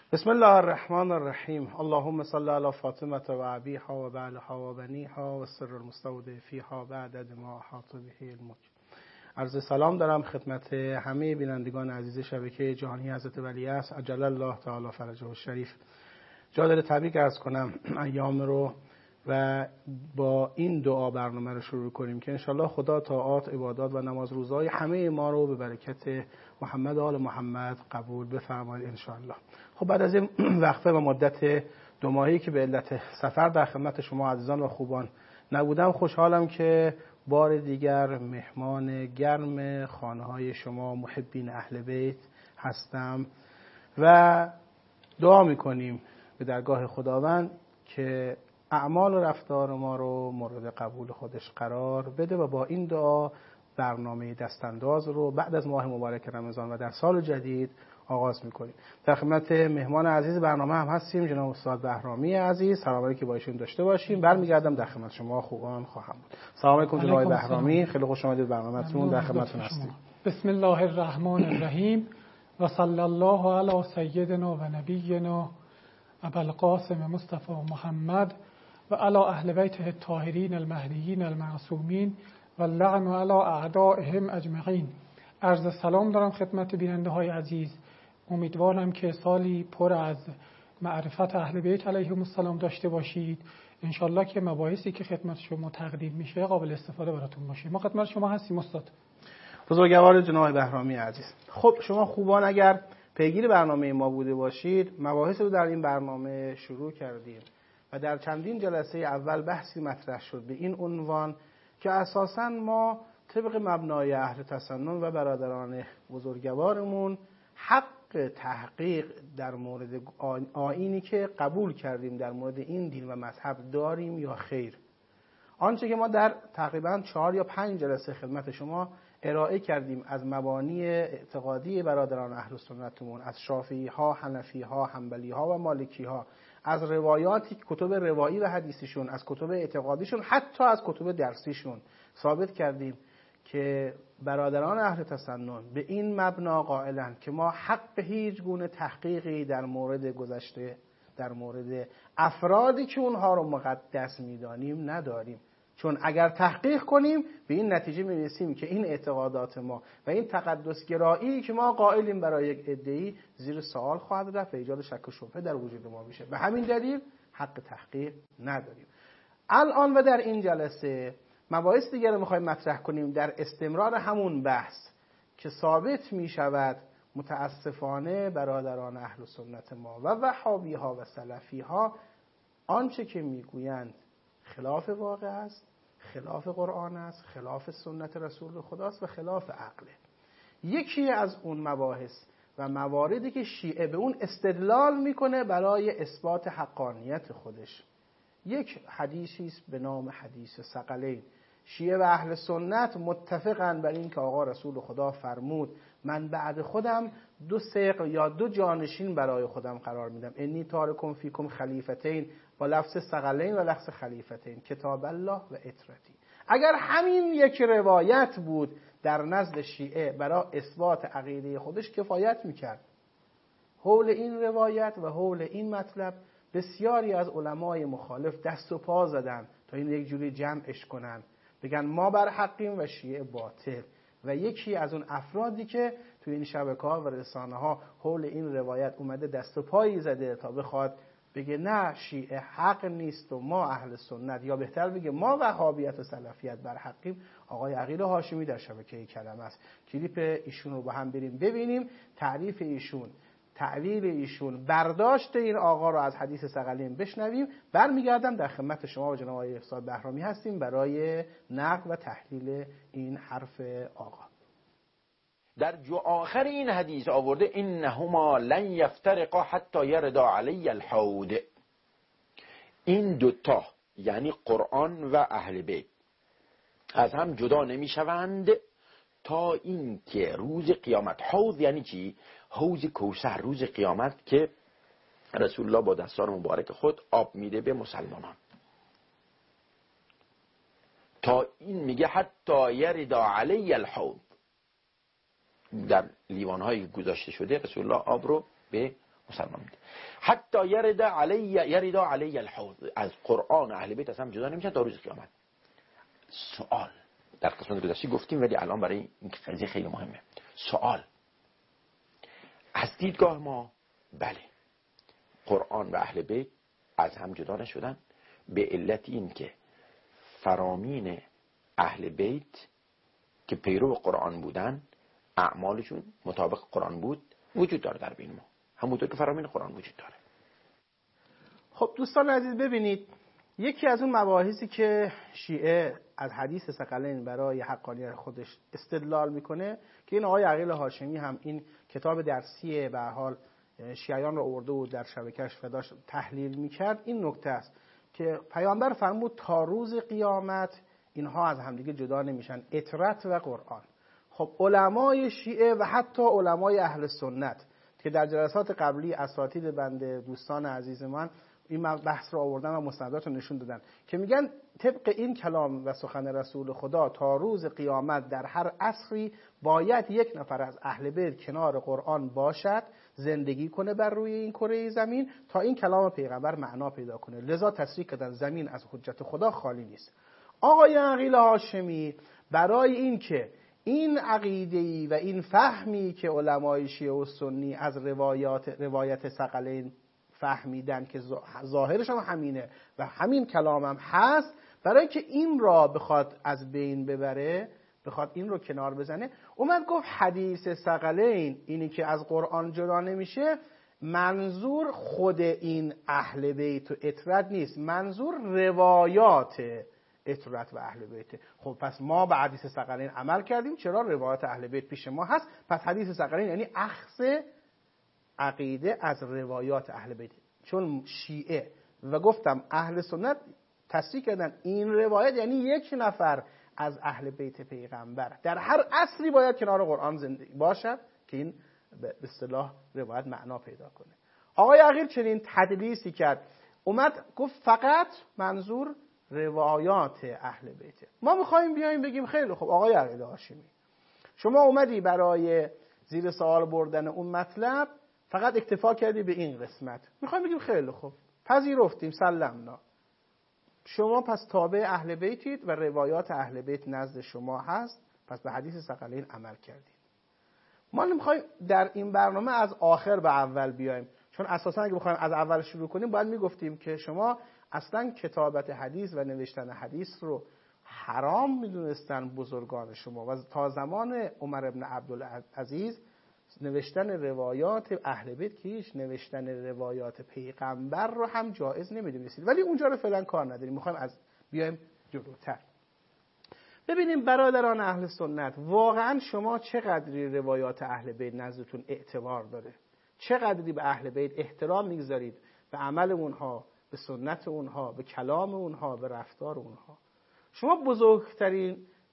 بسم الله الرحمن الرحیم. اللهم صل علی فاطمه و ابیها و بعلها و بنیها و سر المستودع فیها بعد ما احاط به الملک. عرض سلام دارم خدمت همه بینندگان عزیز شبکه جهانی حضرت ولیعصر عجل الله تعالی فرجه الشریف. جا داره تبریک عرض کنم ایام رو و با این دعا برنامه رو شروع کنیم که انشالله خدا طاعات، عبادات و نماز روزهای همه ما رو به برکت محمد و آل محمد قبول بفرماید انشالله. خب بعد از این وقفه و مدت 2 ماهی که به علت سفر در خدمت شما عزیزان و خوبان نبودم، خوشحالم که بار دیگر مهمان گرم خانه‌های شما محبین اهل بیت هستم و دعا میکنیم به درگاه خداوند که اعمال و رفتار ما رو مورد قبول خودش قرار بده و با این دعا برنامه دستانداز رو بعد از ماه مبارک رمضان و در سال جدید آغاز میکنیم. در خدمت مهمان عزیز برنامه هم هستیم جناب استاد بهرامی عزیز. سلام علیکم با ایشون داشته باشیم. برمیگردم در خدمت شما خوبان خواهم بود. سلام علیکم جناب بهرامی، خیلی خوش آمدید برنامه‌تون، در خدمتتون هستیم. بسم الله الرحمن الرحیم و صلی الله علی سیدنا و نبینا ابو القاسم مصطفی محمد و علی اهل بیته الطاهرین المهدیین المعصومین و اللعن علی اعدائهم اجمعین. عرض سلام دارم خدمت بیننده های عزیز. امیدوارم که سالی پر از معرفت اهل بیت علیهم السلام داشته باشید. انشالله که مباحثی که خدمت شما تقدیم میشه قابل استفاده براتون باشه. ما خدمت شما هستیم استاد. بزرگوار جناب بهرامی عزیز. خب شما خوبان اگر پیگیر برنامه ما بوده باشید، مباحث رو در این برنامه شروع کردیم و در چندین جلسه اول بحثی مطرح شد به این عنوان که اساساً ما طبق مبنای اهل تسنن و برادران بزرگوارمون حق تحقیق در مورد آیینی که قبول کردیم در مورد این دین و مذهب داریم یا خیر. آنچه که ما در تقریباً 4 یا 5 جلسه خدمت شما ارائه کردیم از مبانی اعتقادی برادران اهل سنتمون، از شافعی ها، حنفی ها، حنبلی ها و مالکی ها، از روایاتی، کتب روایی و حدیثیشون، از کتب اعتقادیشون، حتی از کتب درسیشون ثابت کردیم که برادران اهل تسنن به این مبنا قائلند که ما حق هیچ گونه تحقیقی در مورد گذشته، در مورد افرادی که اونها رو مقدس میدانیم نداریم، چون اگر تحقیق کنیم به این نتیجه میرسیم که این اعتقادات ما و این تقدسگرایی که ما قائلیم برای یک عده‌ای زیر سوال خواهد رفت و ایجاد شک و شبهه در وجود ما میشه. به همین دلیل حق تحقیق نداریم. الان و در این جلسه مباحث دیگر رو میخوایم مطرح کنیم در استمرار همون بحث که ثابت میشود متاسفانه برادران اهل سنت ما و وهابی ها و سلفی ها آنچه که میگویند خلاف واقع است، خلاف قرآن است، خلاف سنت رسول خداست و خلاف عقله. یکی از اون مباحث و مواردی که شیعه به اون استدلال میکنه برای اثبات حقانیت خودش، یک حدیثی است به نام حدیث ثقلین. شیعه و اهل سنت متفقن بر این که آقا رسول خدا فرمود من بعد خودم 2 ثقل یا 2 جانشین برای خودم قرار میدم، انی تارکم فیکم خلیفتین، با لفظ ثقلین و لفظ خلیفتین، کتاب الله و اطرتی. اگر همین یک روایت بود در نزد شیعه برای اثبات عقیده خودش کفایت میکرد. حول این روایت و حول این مطلب بسیاری از علمای مخالف دست و پا زدن تا این یک جوری جمعش کنن، بگن ما بر حقیم و شیعه باطل. و یکی از اون افرادی که توی این شبکه‌ها و رسانه‌ها حول این روایت اومده دست و پایی زده تا بخواد بگه نه شیعه حق نیست و ما اهل سنت، یا بهتر بگه ما وهابیت و سلفیت بر حقیم، آقای عقیل هاشمی در شبکه کلمه است. کلیپ ایشون رو با هم بریم ببینیم، تعریف ایشون، تعبیر ایشون، برداشت این آقا رو از حدیث ثقلین بشنویم. برمیگردم در خدمت شما و جناب آقای استاد بهرامی هستیم برای نقد و تحلیل این حرف آقا. در جو آخر این حدیث آورده انهما لن یفترقا حتی یردا علی الحوض. این دوتا یعنی قرآن و اهل بیت از هم جدا نمی شوند تا این که روز قیامت، حوض یعنی چی؟ حوض کوثر، روز قیامت که رسول الله با دستان مبارک خود آب میده به مسلمانان، تا این میگه حتی یردا علی الحوض، در لیوان‌های گذاشته شده رسول الله آب رو به مسلمان میده. حتی یرد علی الحوض، از قرآن اهل بیت اصلا جدا نمیشن تا روز قیامت. سوال در قسمت گذشته گفتیم ولی الان برای این قضیه خیلی مهمه. سوال از دیدگاه ما بله قرآن و اهل بیت از هم جدا نشدن به علت این که فرامین اهل بیت که پیرو قرآن بودن اعمالشون مطابق قرآن بود وجود داره در بین ما، همونطور که فرامین قرآن وجود داره. خب دوستان عزیز ببینید، یکی از اون مباحثی که شیعه از حدیث ثقلین برای حقانیت خودش استدلال میکنه که این آقای عقیل هاشمی هم این کتاب درسی به حال شیعیان رو آورده و در شبکه‌اش و داشت تحلیل میکرد، این نکته است که پیامبر فرمود تا روز قیامت اینها از همدیگه جدا نمیشن، اطرت و قرآن. خب علمای شیعه و حتی علمای اهل سنت که در جلسات قبلی اساتید بنده دوستان عزیز من این بحث رو آوردن و مستندات رو نشون دادن که میگن طبق این کلام و سخن رسول خدا تا روز قیامت در هر عصری باید یک نفر از اهل بیت کنار قرآن باشد، زندگی کنه بر روی این کره زمین تا این کلام پیغمبر معنا پیدا کنه. لذا تصریح کردن زمین از حجت خدا خالی نیست. آقای عقیل هاشمی برای این که این عقیده‌ای و این فهمی که علمای شیعه و سنی از روایت ثقلین فهمیدن که ظاهرش هم همینه و همین کلام هم هست، برای که این را بخواد از بین ببره، بخواد این رو کنار بزنه، اومد گفت حدیث ثقلین اینی که از قرآن جدا نمیشه منظور خود این اهل بیت و اطرت نیست، منظور روایات اطرت و اهل بیت. خب پس ما به حدیث ثقلین عمل کردیم، چرا روایات اهل بیت پیش ما هست، پس حدیث ثقلین یعنی اخذ عقیده از روایات اهل بیت. چون شیعه و گفتم اهل سنت تصریح کردن این روایت یعنی یک نفر از اهل بیت پیغمبر در هر عصری باید کنار قرآن زندگی باشد که این به اصطلاح روایت معنا پیدا کنه. آقای عقیل چنین تدلیسی کرد، اومد گفت فقط منظور روایات اهل بیت. ما میخوایم بیایم بگیم خیلی خب آقای عقیل هاشمی شما اومدی برای زیر سوال بردن اون مطلب فقط اکتفا کردی به این قسمت، میخوایم بگیم خیلی خوب پذیرفتیم سلمنا، شما پس تابع اهل بیتید و روایات اهل بیت نزد شما هست، پس به حدیث ثقلین عمل کردید. ما نمیخوایم در این برنامه از آخر به اول بیایم، چون اساسا اگه بخوایم از اول شروع کنیم باید میگفتیم که شما اصلا کتابت حدیث و نوشتن حدیث رو حرام میدونستن بزرگان شما و تا زمان عمر ابن عبدالعزیز نوشتن روایات اهل بیت که هیچ نوشتن روایات پیغمبر رو هم جایز نمیدونستید، ولی اونجا رو فعلا کار نداریم، میخوایم از بیایم جلوتر. ببینیم برادران اهل سنت واقعا شما چقدری روایات اهل بیت نزدتون اعتبار داره، چقدری به اهل بیت احترام میگذارید، به عمل اونها، به سنت اونها، به کلام اونها، به رفتار اونها. شما بزرگترین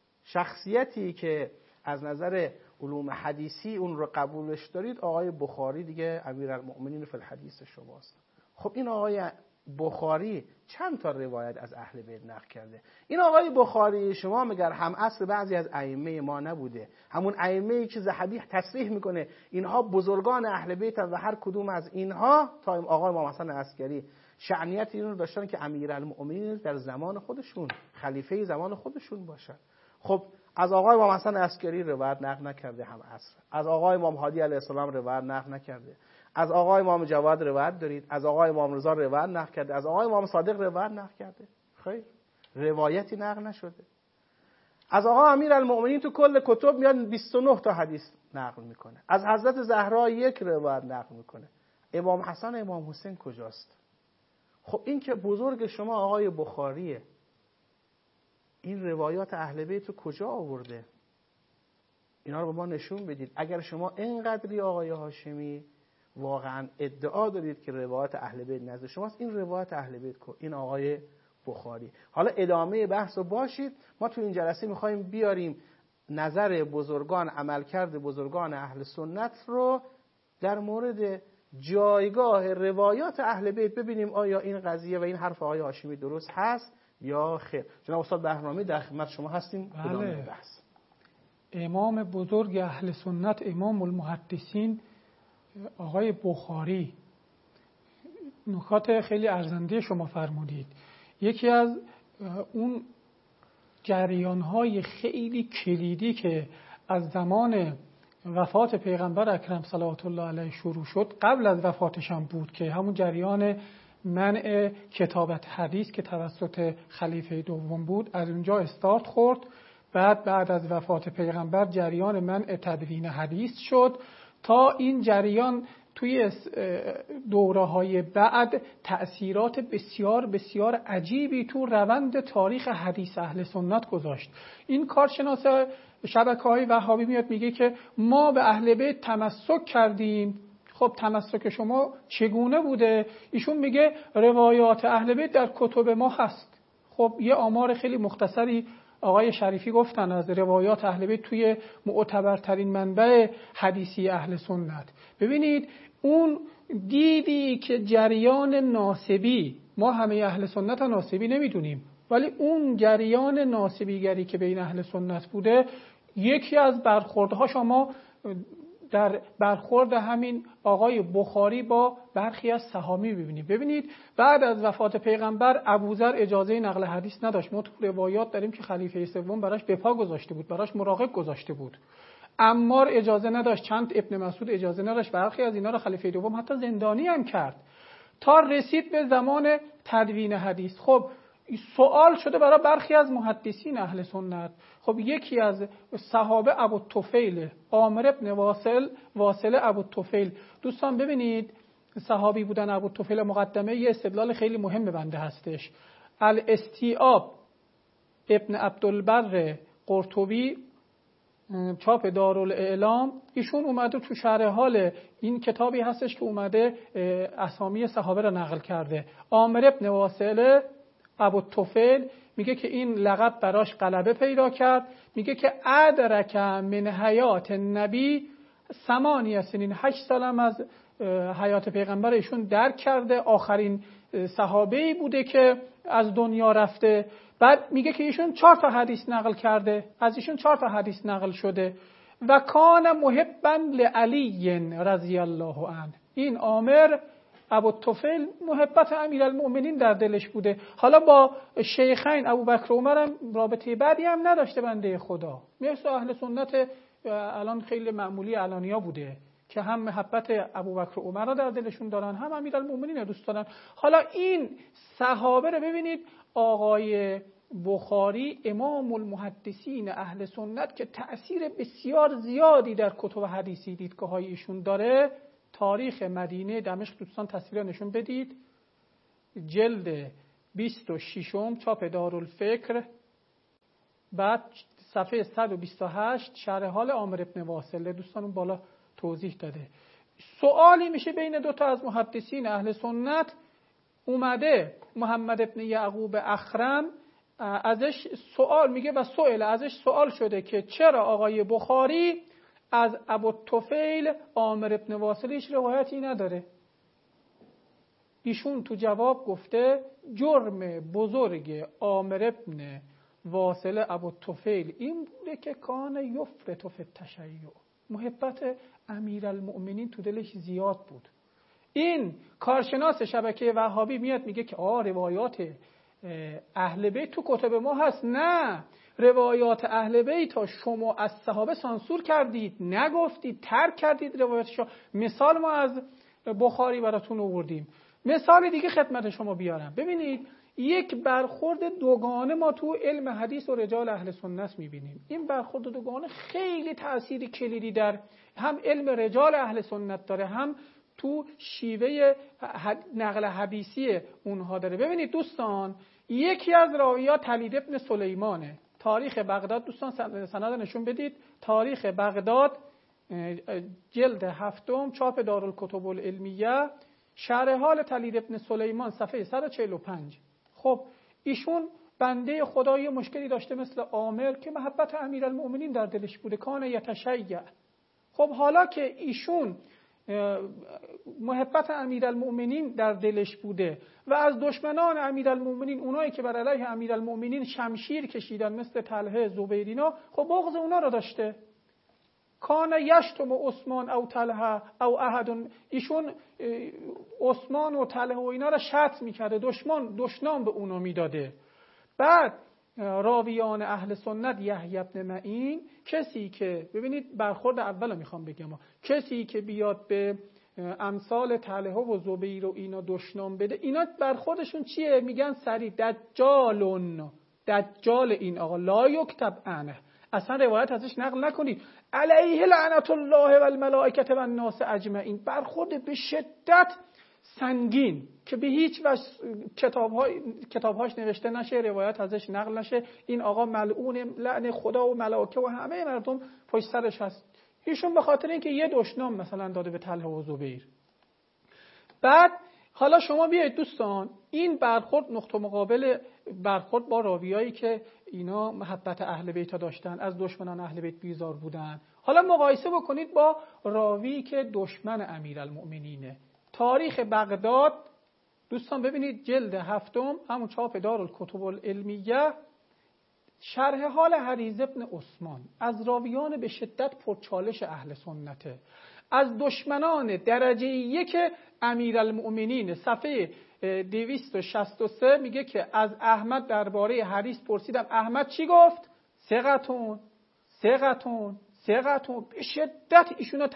شخصیتی که از نظر علوم حدیثی اون رو قبولش دارید آقای بخاری دیگه، امیرالمؤمنین فی الحدیث شماست. خب این آقای بخاری چند تا روایت از اهل بیت نقل کرده؟ این آقای بخاری شما مگر هم عصر بعضی از ائمه ما نبوده؟ همون ائمه‌ای که ذهبی تصریح میکنه اینها بزرگان اهل بیت و هر کدوم از اینها تا آقای امام حسن عسکری شأنیت این رو داشتن که امیرالمؤمنین در زمان خودشون خلیفه زمان خودشون باشن. خب از آقای امام حسن عسکری روایت نقل نکرده هم عصر، از آقای امام هادی علیه السلام روایت نقل نکرده، از آقای امام جواد روایت دارید، از آقای امام رضا روایت نقل کرده، از آقای امام صادق روایت نقل کرده؟ خیر، روایتی نقل نشده. از آقای امیرالمؤمنین تو کل کتب میاد 29 تا حدیث نقل میکنه، از حضرت زهرا یک روایت نقل میکنه. امام حسن امام حسین کجاست؟ خب این که بزرگ شما آقای بخاریه، این روایات اهل بیت رو کجا آورده؟ اینا رو به ما نشون بدید. اگر شما اینقدری آقای هاشمی واقعا ادعا دارید که روایات اهل بیت نزد شماست، این روایات اهل بیت کو، این آقای بخاری. حالا ادامه بحث رو باشید، ما تو این جلسه میخوایم بیاریم نظر بزرگان، عملکرد بزرگان اهل سنت رو در مورد جایگاه روایات اهل بیت ببینیم آیا این قضیه و این حرف آقای هاشمی درست هست یا خیر. جناب استاد بهرامی در خدمت شما هستیم. ادامه بحث. امام بزرگ اهل سنت، امام المحدثین آقای بخاری نکات خیلی ارزنده شما فرمودید. یکی از اون جریان‌های خیلی کلیدی که از زمان وفات پیغمبر اکرم صلوات الله علیه شروع شد، قبل از وفاتش هم بود، که همون جریان منع کتابت حدیث که توسط خلیفه دوم بود از اونجا استارت خورد. بعد از وفات پیغمبر جریان منع تدوین حدیث شد تا این جریان توی دوره‌های بعد تأثیرات بسیار بسیار عجیبی تو روند تاریخ حدیث اهل سنت گذاشت. این کارشناس شبکه‌های وهابی میاد میگه که ما به اهل بیت تمسک کردیم. خب تمسک شما چگونه بوده؟ ایشون میگه روایات اهل بیت در کتب ما هست. خب یه آمار خیلی مختصری آقای شریفی گفتن از روایات اهل بیت توی معتبرترین منبع حدیثی اهل سنت. ببینید اون دیدی که جریان ناسبی، ما همه اهل سنت ناسبی نمیدونیم، ولی اون جریان ناسبیگری که بین اهل سنت بوده، یکی از برخوردها شما در برخورد همین آقای بخاری با برخی از صحابه ببینید. ببینید بعد از وفات پیغمبر ابوذر اجازه نقل حدیث نداشت. ما تو روایات داریم که خلیفه سوم براش به پا گذاشته بود، براش مراقب گذاشته بود. عمار اجازه نداشت، چند ابن مسعود اجازه نداشت، برخی از اینا رو خلیفه دوم حتی زندانی هم کرد تا رسید به زمان تدوین حدیث. خب سوال شده برای برخی از محدثین اهل سنت. خب یکی از صحابه ابوالطفیل، عامر ابن واصل ابوالطفیل. دوستان ببینید صحابی بودن ابوالطفیل مقدمه یه استدلال خیلی مهم بنده هستش. الاستیعاب ابن عبدالبر قرطبی، چاپ دارالاعلام، ایشون اومده تو شرح حال این کتابی هستش که اومده اسامی صحابه را نقل کرده. عامر ابن واصل ابوالطفیل میگه که این لقب براش غلبه پیدا کرد. میگه که ادرک من حیات نبی 8 سنین، 8 سالم از حیات پیغمبر ایشون درک کرده، آخرین صحابه‌ای بوده که از دنیا رفته. بعد میگه که ایشون 4 تا حدیث نقل کرده، از ایشون 4 تا حدیث نقل شده. و کان محبا لعلی رضی الله عنه. این عامر ابوالطفیل محبت امیرالمؤمنین در دلش بوده. حالا با شیخین ابوبکر و عمر هم رابطه بعدی هم نداشته بنده خدا. مثل اهل سنت الان خیلی معمولی علانیا بوده که هم محبت ابوبکر و عمر را در دلشون دارن، هم امیرالمؤمنین را دوست دارن. حالا این صحابه رو ببینید، آقای بخاری امام المحدثین اهل سنت که تأثیر بسیار زیادی در کتب حدیثی دیدگاه‌های ایشون داره، تاریخ مدینه دمشق، دوستان تصویر نشون بدید، جلد 26 چاپ دارالفکر، بعد صفحه 128 شرح حال عامر ابن واصل، دوستان اون بالا توضیح داده. سوالی میشه بین 2 تا از محدثین اهل سنت، اومده محمد ابن یعقوب اخرم ازش سوال میگه و سئل، ازش سوال شده که چرا آقای بخاری از ابوالطفیل عامر ابن واصل هیچ روایتی نداره. ایشون تو جواب گفته جرم بزرگ عامر ابن واصل ابوالطفیل این بوده که کان یفرط فی التشیع، محبت امیرالمؤمنین تو دلش زیاد بود. این کارشناس شبکه وهابی میاد میگه که روایات اهل بیت تو کتب ما هست. نه، روایات اهل بیت شما از صحابه سانسور کردید، نگفتید، ترک کردید روایاتشو. مثال ما از بخاری براتون آوردیم، مثال دیگه خدمت شما بیارم. ببینید یک برخورد دوگانه ما تو علم حدیث و رجال اهل سنت میبینیم. این برخورد دوگانه خیلی تأثیر کلیدی در هم علم رجال اهل سنت داره، هم تو شیوه نقل حدیثی اونها داره. ببینید دوستان، یکی از راویات تلید ابن سلیمانه. تاریخ بغداد، دوستان سند نشون بدید، تاریخ بغداد جلد 7 چاپ دارالکتب العلمیه، شرح حال تلید ابن سلیمان صفحه 145. خب ایشون بنده خدایی مشکلی داشته مثل عامر که محبت امیرالمؤمنین در دلش بوده، کان یتشیع. خب حالا که ایشون محبت امیرالمؤمنین در دلش بوده و از دشمنان امیرالمؤمنین، اونایی که بر علیه امیرالمؤمنین شمشیر کشیدن مثل طلحه، زبیر اینا، خب بغض اونا رو داشته. کان یشتم عثمان او طلحه او احد، ایشون عثمان و طلحه و اینا را شتم میکرده، دشنام به اونا میداده. بعد راویان اهل سنت یحیی بن معین، کسی که ببینید برخورد اول رو میخوام بگم، کسی که بیاد به امثال طلحه و زبیر و اینا دشنام بده، اینا برخوردشون چیه؟ میگن سریع دجال این آقا، لا یکتب عنه، اصلا روایت ازش نقل نکنید، علیه لعنت الله و الملائکه و الناس اجمعین. برخورد به شدت سنگین که به هیچ وجه کتابهاش نوشته نشه، روایت ازش نقل نشه. این آقا ملعون، لعن خدا و ملائکه و همه مردم پشت سرش هست. ایشون به خاطر اینکه یه دشنام مثلا داده به طلحه و زبیر. بعد حالا شما بیایید دوستان، این برخورد نقطه مقابل برخورد با راویایی که اینا محبت اهل بیت داشتن، از دشمنان اهل بیت بیزار بودن. حالا مقایسه بکنید با راوی که دشمن امیرالمؤمنینه. تاریخ بغداد دوستان ببینید جلد 7، همون چاپ دارالکتب العلمیه، شرح حال حریز ابن عثمان، از راویان به شدت پرچالش اهل سنته، از دشمنان درجه یک امیرالمؤمنین. صفحه 263 میگه که از احمد درباره حریص پرسیدم، احمد چی گفت؟ ثقتون. به شدت ایشونو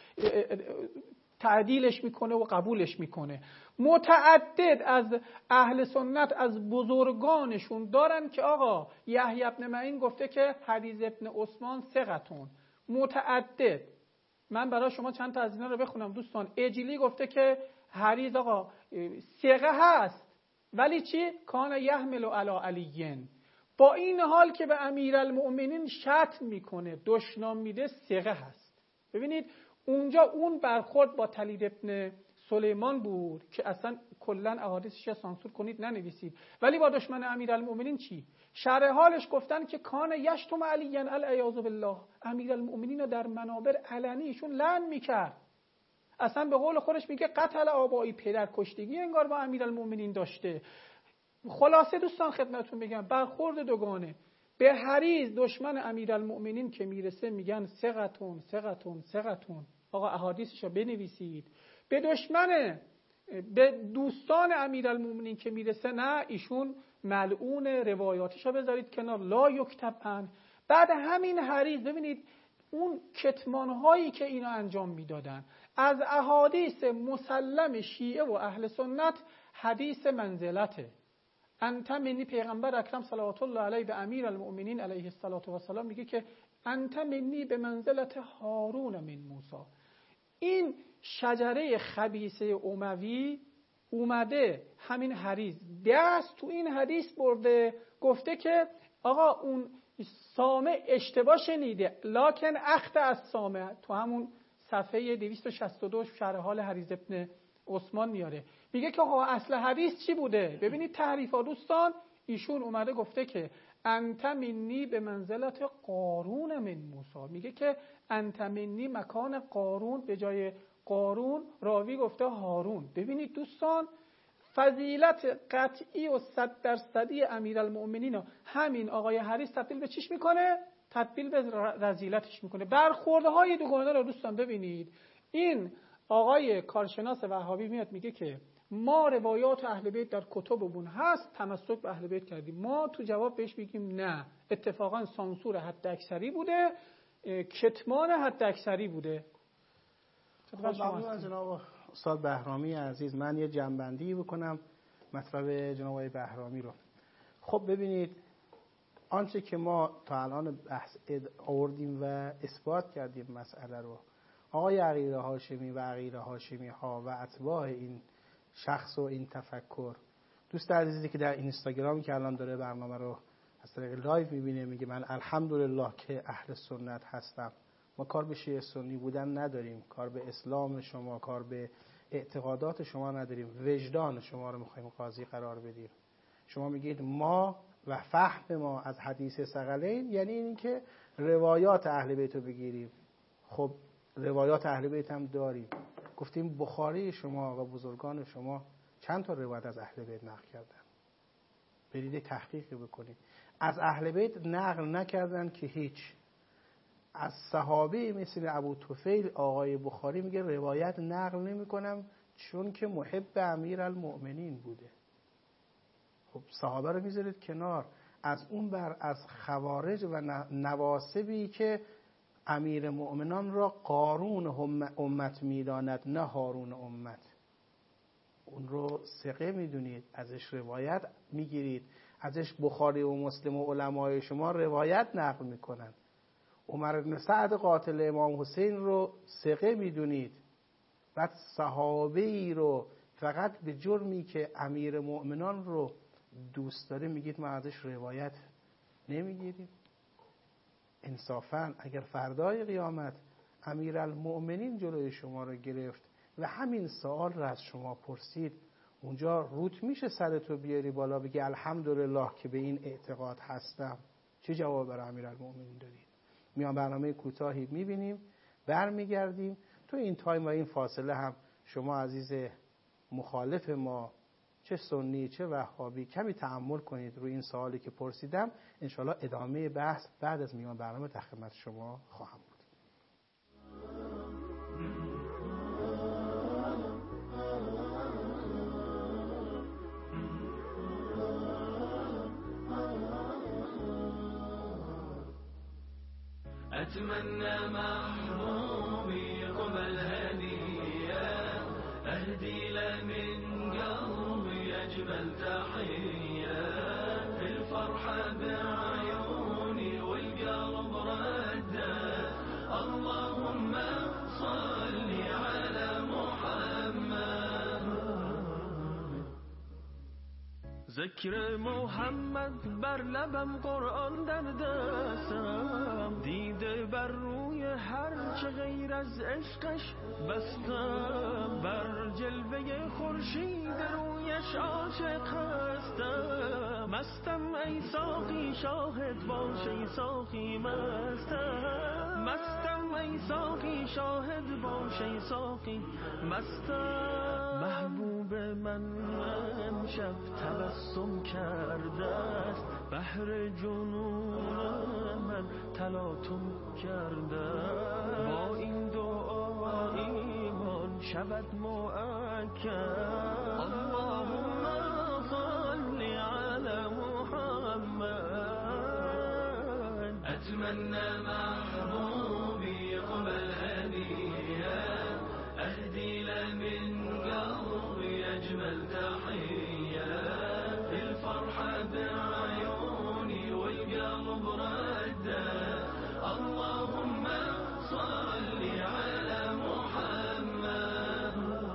تعدیلش میکنه و قبولش میکنه. متعدد از اهل سنت از بزرگانشون دارن که آقا یحیی بن معین گفته که حریز ابن عثمان ثقتون. متعدد، من برای شما چند تا از اینا رو بخونم دوستان. اجلی گفته که حریز آقا ثقه هست، ولی چی؟ کان یحمل علی علیین، با این حال که به امیرالمؤمنین شتم میکنه، دشنام میده، ثقه هست. ببینید اونجا اون برخورد با طلید ابن سلیمان بود که اصلا کلا احادیثش سانسور کنید ننویسید، ولی با دشمن امیرالمؤمنین چی؟ شرح حالش گفتن که کان یشتم علیین العیاذ بالله، امیرالمؤمنین در منابر علنیشون لعن میکرد. اصلا به قول خودش میگه قتل آبایی، پدر کشتگی انگار با امیرالمؤمنین داشته. خلاصه دوستان خدمتتون بگم برخورد دوگانه. به حریز دشمن امیرالمؤمنین که میرسه میگن ثقتون. آقا احادیثشو بنویسید. به دوستان امیرالمؤمنین که میرسه نه، ایشون ملعون، روایاتشو بذارید کنار، لا یکتب عنه. بعد همین حریز ببینید اون کتمانهایی که اینا انجام میدادن از احادیث مسلم شیعه و اهل سنت، حدیث منزلته. انت منی، پیغمبر اکرم صلوات الله علیه به امیرالمؤمنین علیه الصلاة و السلام میگه که انت منی به منزلت هارون من موسی. این شجره خبیثه اموی اومده، همین حریز دست تو این حدیث برده، گفته که آقا اون سامع اشتباه شنیده، لکن اخت از سامع. تو همون صفحه 262 شرح حال حریز ابن عثمان میاره، میگه که آقا اصل حدیث چی بوده؟ ببینید تحریفا دوستان. ایشون اومده گفته که انت منی به منزلت قارون من موسی، میگه که انت منی مکان قارون، به جای قارون راوی گفته هارون. ببینید دوستان فضیلت قطعی و 100% امیرالمؤمنین همین آقای حریص تبدیل به چیش میکنه؟ تبدیل به رذیلتش میکنه. برخوردهای دوگانه رو دوستان ببینید. این آقای کارشناس وهابی میاد میگه که ما روایات اهل بیت در کتبمون هست، تمسک به اهل بیت کردیم. ما تو جواب بهش میگیم نه، اتفاقا سانسور حد اکثری بوده، کتمان حد اکثری بوده. ممنون از جناب استاد بهرامی عزیز. من یه جنبندی بکنم مطلب جناب آقای بهرامی رو. خب ببینید آنچه که ما تا الان بحث آوردیم و اثبات کردیم مسئله رو، آقای عقیل هاشمی و عقیل هاشمی ها و اتباع این شخص و این تفکر، دوست عزیزی که در اینستاگرام که الان داره برنامه رو از طریق لایو میبینه، میگه من الحمدلله که اهل سنت هستم. ما کار به شیعه سنی بودن نداریم، کار به اسلام شما، کار به اعتقادات شما نداریم، وجدان شما رو میخوایم قاضی قرار بدیم. شما میگید ما و فهم ما از حدیث ثقلین یعنی این که روایات اهل بیت رو بگیریم. خب روایات اهل بیت هم داریم، گفتیم بخاری شما و بزرگان شما چند تا روایت از اهل بیت نقل کردن، برید تحقیق بکنید. از اهل بیت نقل نکردن که هیچ. از صحابه مثل ابو طفیل آقای بخاری میگه روایت نقل نمی کنم چون که محب امیرالمؤمنین بوده. خب صحابه رو میذارید کنار، از اون بر از خوارج و نواصبی که امیر مؤمنان را قارون امت میداند نه هارون امت، اون رو ثقه میدونید، ازش روایت میگیرید، ازش بخاری و مسلم و علمای شما روایت نقل میکنن. عمر بن سعد قاتل امام حسین رو ثقه میدونید، بعد صحابه ای رو فقط به جرمی که امیر مؤمنان رو دوست داره میگید ما ازش روایت نمیگیریم. انصافاً اگر فردای قیامت امیرالمؤمنین جلوی شما رو گرفت و همین سوال رو از شما پرسید، اونجا روت میشه سرتو بیاری بالا بگی الحمدلله که به این اعتقاد هستم؟ چه جواب برای امیرالمؤمنین دارید؟ میان برنامه کوتاهی میبینیم، برمیگردیم. تو این تایم و این فاصله هم شما عزیز مخالف ما، چه سنی چه وهابی، کمی تأمل کنید روی این سوالی که پرسیدم. انشالله ادامه بحث بعد از میان برنامه در خدمت شما خواهم بود. أتمنى محبوبي قبل هدية أهدي له من قلبي أجمل تحية، الفرحة بعيوني والقلب ردة، اللهم صل على محمد. ذکر محمد بر لبم، قرآن در دستم، دیده بر روی هر چه غیر از عشقش بستم، بر جلوه خورشید رویش عاشق هستم، مستم ای ساقی شاهد باش ای ساقی مستم، مستم ای ساقی شاهد باش ای ساقی مستم. محبوب من امشب تبسم کرده است، بحر جنون من تلاطم کرده، با این دعا ایمان شود مؤکد، اللهم صل على محمد. اتمنى محبوبي قبل هدية اهدي له من قلبي اجمل تحية، الفرحة بعيوني والقلب ردة، اللهم صل على محمد.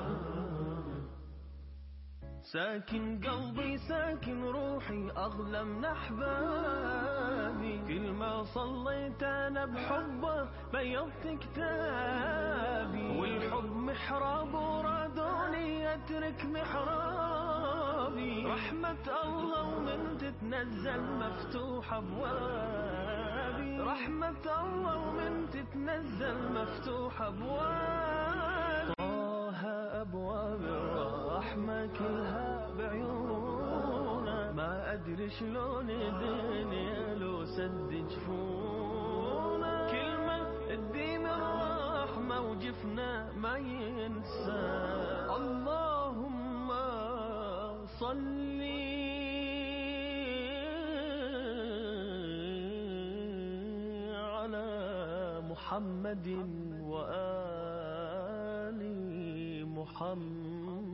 ساكن قلبي ساكن روحي أغلى من أحبابي، كل ما صليت أنا بحبه بيضت كتابي، والحب محراب ورادوني أترك محرابي، رحمة الله ومن تتنزل مفتوح أبوابي، رحمة الله ومن تتنزل مفتوح أبوابي، طه أبواب الرحمة كلها بعيونه، ما أدري شلون الدنيا لو سد جفونه، كلمة الدين الرحمة وجفنا ما ينسى، اللهم صل على محمد وآل محمد.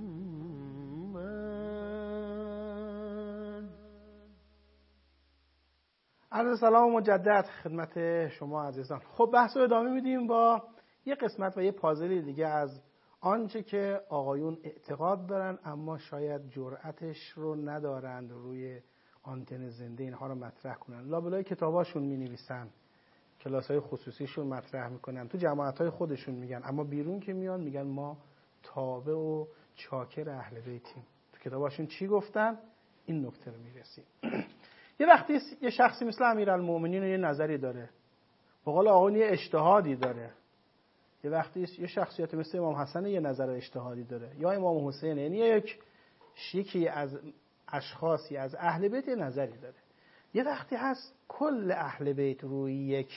عرض سلام مجدد خدمت شما عزیزان. خب بحث رو ادامه میدیم با یه قسمت و یه پازلی دیگه از آنچه که آقایون اعتقاد دارن اما شاید جرأتش رو ندارند روی آنتن زنده اینها رو مطرح کنن. لابلای کتاباشون مینویسن، کلاس‌های خصوصیشون مطرح میکنن، تو جماعت‌های خودشون میگن، اما بیرون که میان میگن ما تابع و چاکر اهل بیتیم. تو کتاباشون چی گفتن؟ این نکته رو میرسیم. یه وقتی یه شخصی مثل امیرالمؤمنین یه نظری داره، به قول آقایون یه اجتهادی داره، یه وقتی یه شخصیت مثل امام حسن یه نظر اجتهادی داره، یا امام حسین، یعنی یکی از اشخاصی از اهل بیت یه نظری داره. یه وقتی هست کل اهل بیت روی یک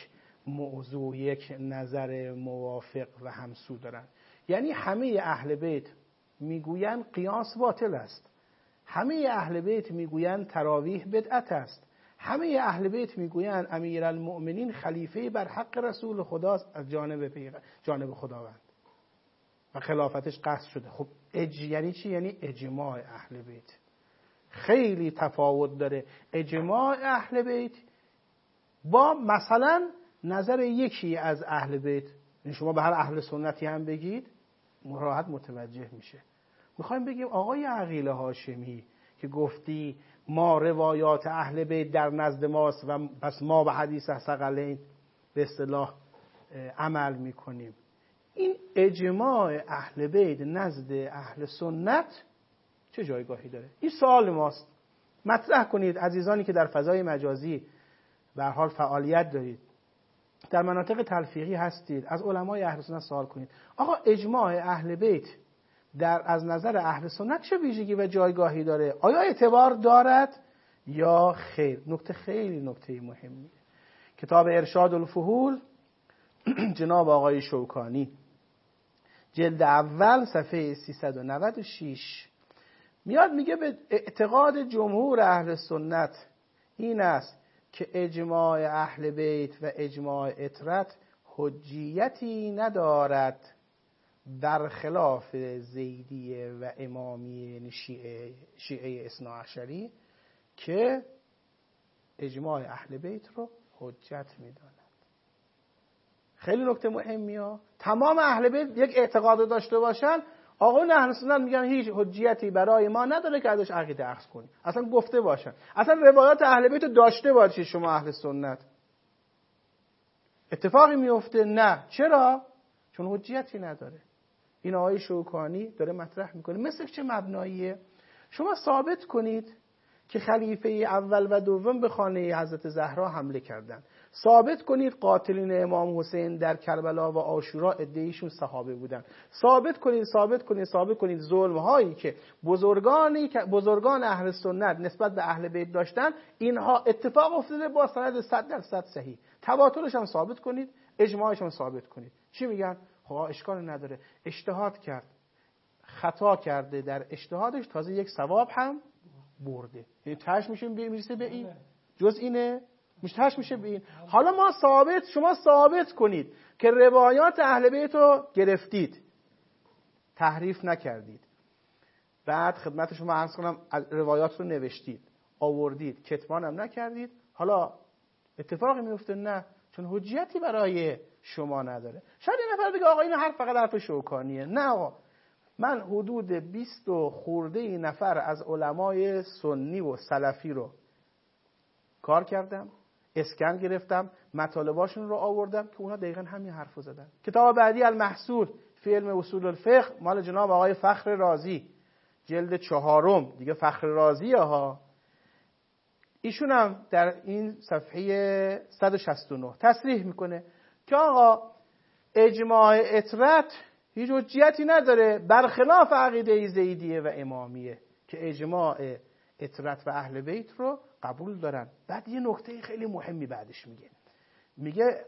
موضوع یک نظر موافق و همسو دارن. یعنی همه اهل بیت میگویند قیاس باطل است، همه اهل بیت میگویند تراویح بدعت است، همه اهل بیت میگویند امیرالمؤمنین خلیفه بر حق رسول خداست از جانب خداوند و خلافتش قصد شده. خب یعنی چی؟ یعنی اجماع اهل بیت. خیلی تفاوت داره اجماع اهل بیت با مثلا نظر یکی از اهل بیت. شما به هر اهل سنتی هم بگید راحت متوجه میشه. میخوایم بگیم آقای عقیل هاشمی که گفتی ما روایات اهل بیت در نزد ماست و پس ما به حدیث ثقلین به اصطلاح عمل میکنیم، این اجماع اهل بیت نزد اهل سنت چه جایگاهی داره؟ این سوال ماست. مطرح کنید عزیزانی که در فضای مجازی به هر حال فعالیت دارید، در مناطق تلفیقی هستید، از علمای اهل سنت سوال کنید آقا اجماع اهل بیت از نظر اهل سنت چه ویژگی و جایگاهی داره؟ آیا اعتبار دارد یا خیر؟ خیلی نکته مهمیه. کتاب ارشاد الفحول جناب آقای شوکانی جلد اول صفحه 396 میاد میگه به اعتقاد جمهور اهل سنت این است که اجماع اهل بیت و اجماع اطرت حجیتی ندارد، در خلاف زیدیه و امامیه شیعه اثناعشری که اجماع اهل بیت رو حجت میداند. خیلی نکته مهمیه. تمام اهل بیت یک اعتقاد داشته باشن، آقایون اهل سنت میگن هیچ حجیتی برای ما نداره که ازش عقیده اخذ کنیم. اصلا گفته باشن، اصلا روایات اهل بیت رو داشته باشید شما اهل سنت. اتفاقی میفته؟ نه. چرا؟ چون حجیتی نداره. این آقای شوکانی داره مطرح میکنه. مثل چه مبناییه؟ شما ثابت کنید که خلیفه اول و دوم به خانه حضرت زهرا حمله کردن. ثابت کنید قاتلین امام حسین در کربلا و عاشورا عده‌ایشون صحابه بودن. ثابت کنید ظلم هایی که بزرگان اهل سنت نسبت به اهل بیت داشتن اینها اتفاق افتاده با سند 100% صحیح. تواترش هم ثابت کنید، اجماعش هم ثابت کنید. چی میگن؟ خب اشکال نداره، اجتهاد کرد، خطا کرده در اجتهادش، تازه یک ثواب هم برده. یعنی تاش میشه میرسه به این، جز اینه تاش میشه به این. حالا شما ثابت کنید که روایات اهل بیت رو گرفتید، تحریف نکردید، بعد خدمت شما عرض کنم روایات رو نوشتید، آوردید، کتمان هم نکردید، حالا اتفاقی میفته؟ نه، چون حجیتی برای شما نداره. شاید یه نفر بگه آقا این حرف فقط حرف شوکانیه. نه آقا، من حدود 20 خورده نفر از علمای سنی و سلفی رو کار کردم، اسکن گرفتم، مطالباشون رو آوردم که اونا دقیقاً همین حرفو زدن. کتاب بعدی المحصول فی علم اصول الفقه مال جناب آقای فخر رازی جلد 4 دیگه فخر رازیه ها. ایشون هم در این صفحه 169 تصریح میکنه که آقا اجماع اطرت هیچ حجیتی نداره، برخلاف عقیده زیدیه و امامیه که اجماع اطرت و اهل بیت رو قبول دارن. بعد یه نکته خیلی مهمی بعدش میگه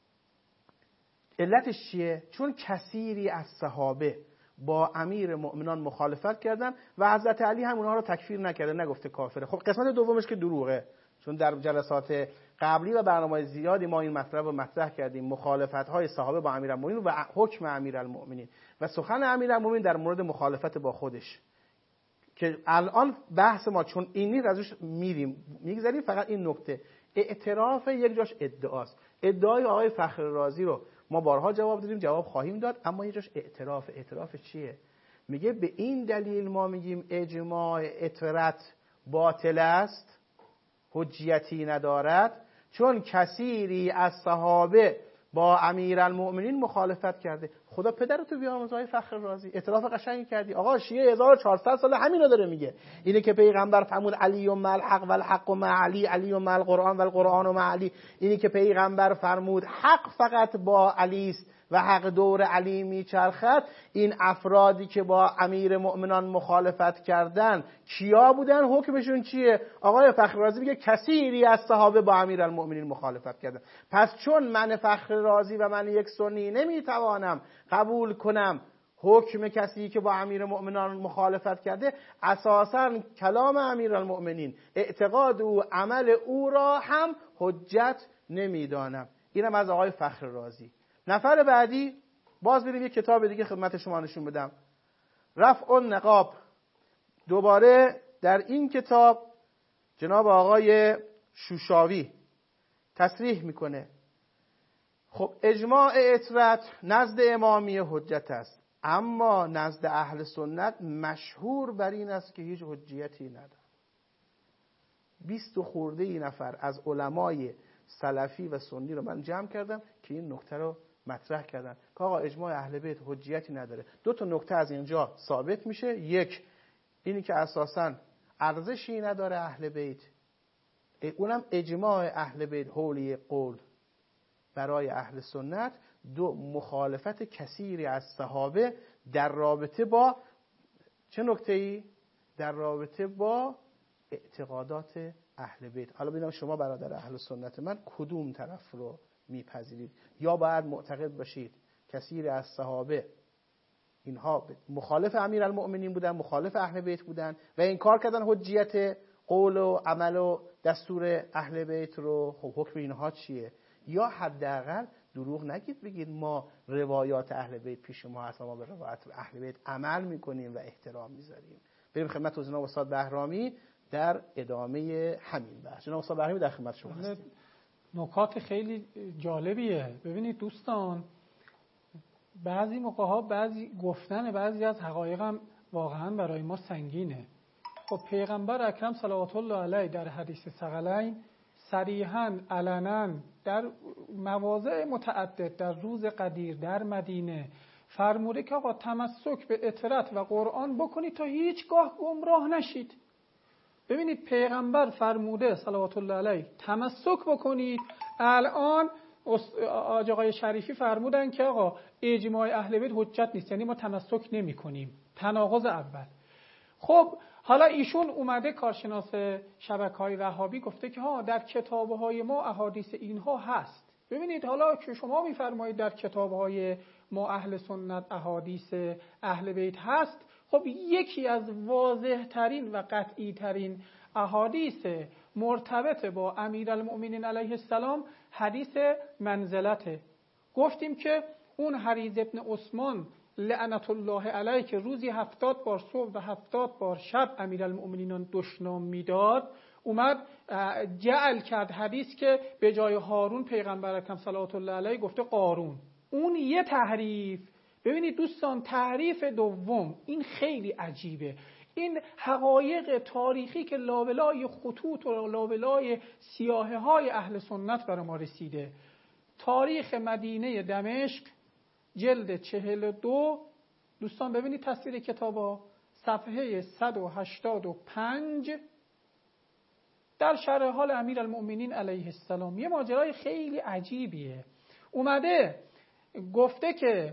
علتش چیه؟ چون کثیری از صحابه با امیر مؤمنان مخالفت کردن و حضرت علی هم اونها رو تکفیر نکرده، نگفته کافره. خب قسمت دومش که دروغه، چون در جلسات قبلی و برنامه‌های زیادی ما این مطلب رو مطرح کردیم، مخالفت‌های صحابه با امیرالمومنین و حکم امیرالمومنین و سخن امیرالمومنین در مورد مخالفت با خودش که الان بحث ما چون این نیست ازش میگذریم. فقط این نکته اعتراف یک جاش ادعاست. ادعای آقای فخر رازی رو ما بارها جواب دادیم، جواب خواهیم داد، اما یک جاش اعتراف چیه؟ میگه به این دلیل ما میگیم اجماع اطرت باطل است، حجیتی ندارد، چون کثیری از صحابه با امیرالمؤمنین مخالفت کرده. خدا پدرتو بیامرزه های فخر رازی. اعتراف قشنگی کردی. آقا شیعه 1400 سال همینو داره میگه. اینه که پیغمبر فرمود علی و مع الحق و الحق مع علی، علی و مع القرآن و القرآن مع علی. اینی که پیغمبر فرمود حق فقط با علی است و حق دور علی میچرخد. این افرادی که با امیر مؤمنان مخالفت کردن کیا بودن؟ حکمشون چیه؟ آقای فخر رازی میگه کثیری از صحابه با امیرالمؤمنین مخالفت کردن. پس چون من فخر رازی و من یک سنی نمیتوانم قبول کنم حکم کسی که با امیر مؤمنان مخالفت کرده، اساساً کلام امیرالمؤمنین، اعتقاد او، عمل او را هم حجت نمیدانم. اینم از آقای فخر رازی. نفر بعدی، باز بریم یک کتاب دیگه خدمت شما نشون بدم، رفع النقاب. دوباره در این کتاب جناب آقای شوشاوی تصریح میکنه خب اجماع عترت نزد امامیه حجت است، اما نزد اهل سنت مشهور بر این است که هیچ حجیتی نداره. 20 خورده نفر از علمای سلفی و سنی رو من جمع کردم که این نکته رو مطرح کردن که آقا اجماع اهل بیت حجیتی نداره. 2 تا نکته از اینجا ثابت میشه. یک، اینی که اساساً ارزشی نداره اهل بیت، اونم اجماع اهل بیت حولی قول برای اهل سنت. 2، مخالفت کثیری از صحابه در رابطه با چه نکته‌ای؟ در رابطه با اعتقادات اهل بیت. حالا ببینم شما برادر اهل سنت من کدوم طرف رو میپذیرید؟ یا باید معتقد باشید کثیری از صحابه اینها مخالف امیرالمؤمنین بودن، مخالف اهل بیت بودن و انکار کردن حجیت قول و عمل و دستور اهل بیت رو. خب حکم اینها چیه؟ یا حداقل دروغ نگید بگید ما روایات اهل بیت پیش ما هست، ما به روایات اهل بیت عمل میکنیم و احترام میذاریم. بریم خدمت جناب استاد بهرامی در ادامه همین بحث. جناب استاد بهرامی در خدمت شما هستیم. نکات خیلی جالبیه. ببینید دوستان، بعضی موقع‌ها گفتن بعضی از حقایق هم واقعا برای ما سنگینه. خب پیغمبر اکرم صلوات الله علیه در حدیث ثقلین صریحاً علنا در مواضع متعدد در روز قدیر در مدینه فرموده که آقا تمسک به اطرت و قرآن بکنید تا هیچگاه گمراه نشید. ببینید پیغمبر فرموده صلوات الله علیه تمسک بکنید. الان آقای شریفی فرمودن که آقا اجماع اهل بیت حجت نیست، یعنی ما تمسک نمی کنیم. تناقض اول. خب حالا ایشون اومده کارشناس شبکه‌های وهابی گفته که ها در کتاب‌های ما احادیث اینها هست. ببینید حالا که شما می‌فرمایید در کتاب‌های ما اهل سنت احادیث اهل بیت هست، خب یکی از واضح‌ترین و قطعی‌ترین احادیث مرتبط با امیرالمؤمنین علیه السلام حدیث منزلته. گفتیم که اون حریز ابن عثمان لعنت الله علیه که روزی 70 بار صبح و 70 بار شب امیرالمؤمنین دشنام میداد، اومد جعل کرد حدیث که به جای هارون پیغمبر اکرم صلوات الله علیه گفته قارون. اون یه تحریف. ببینید دوستان، تحریف دوم این خیلی عجیبه. این حقایق تاریخی که لابلای خطوط و لابلای سیاهه های اهل سنت برای ما رسیده. تاریخ مدینه دمشق جلد 42 دوستان ببینید تصویر کتابا صفحه 185 در شرح حال امیرالمؤمنین علیه السلام. یه ماجرای خیلی عجیبیه. اومده گفته که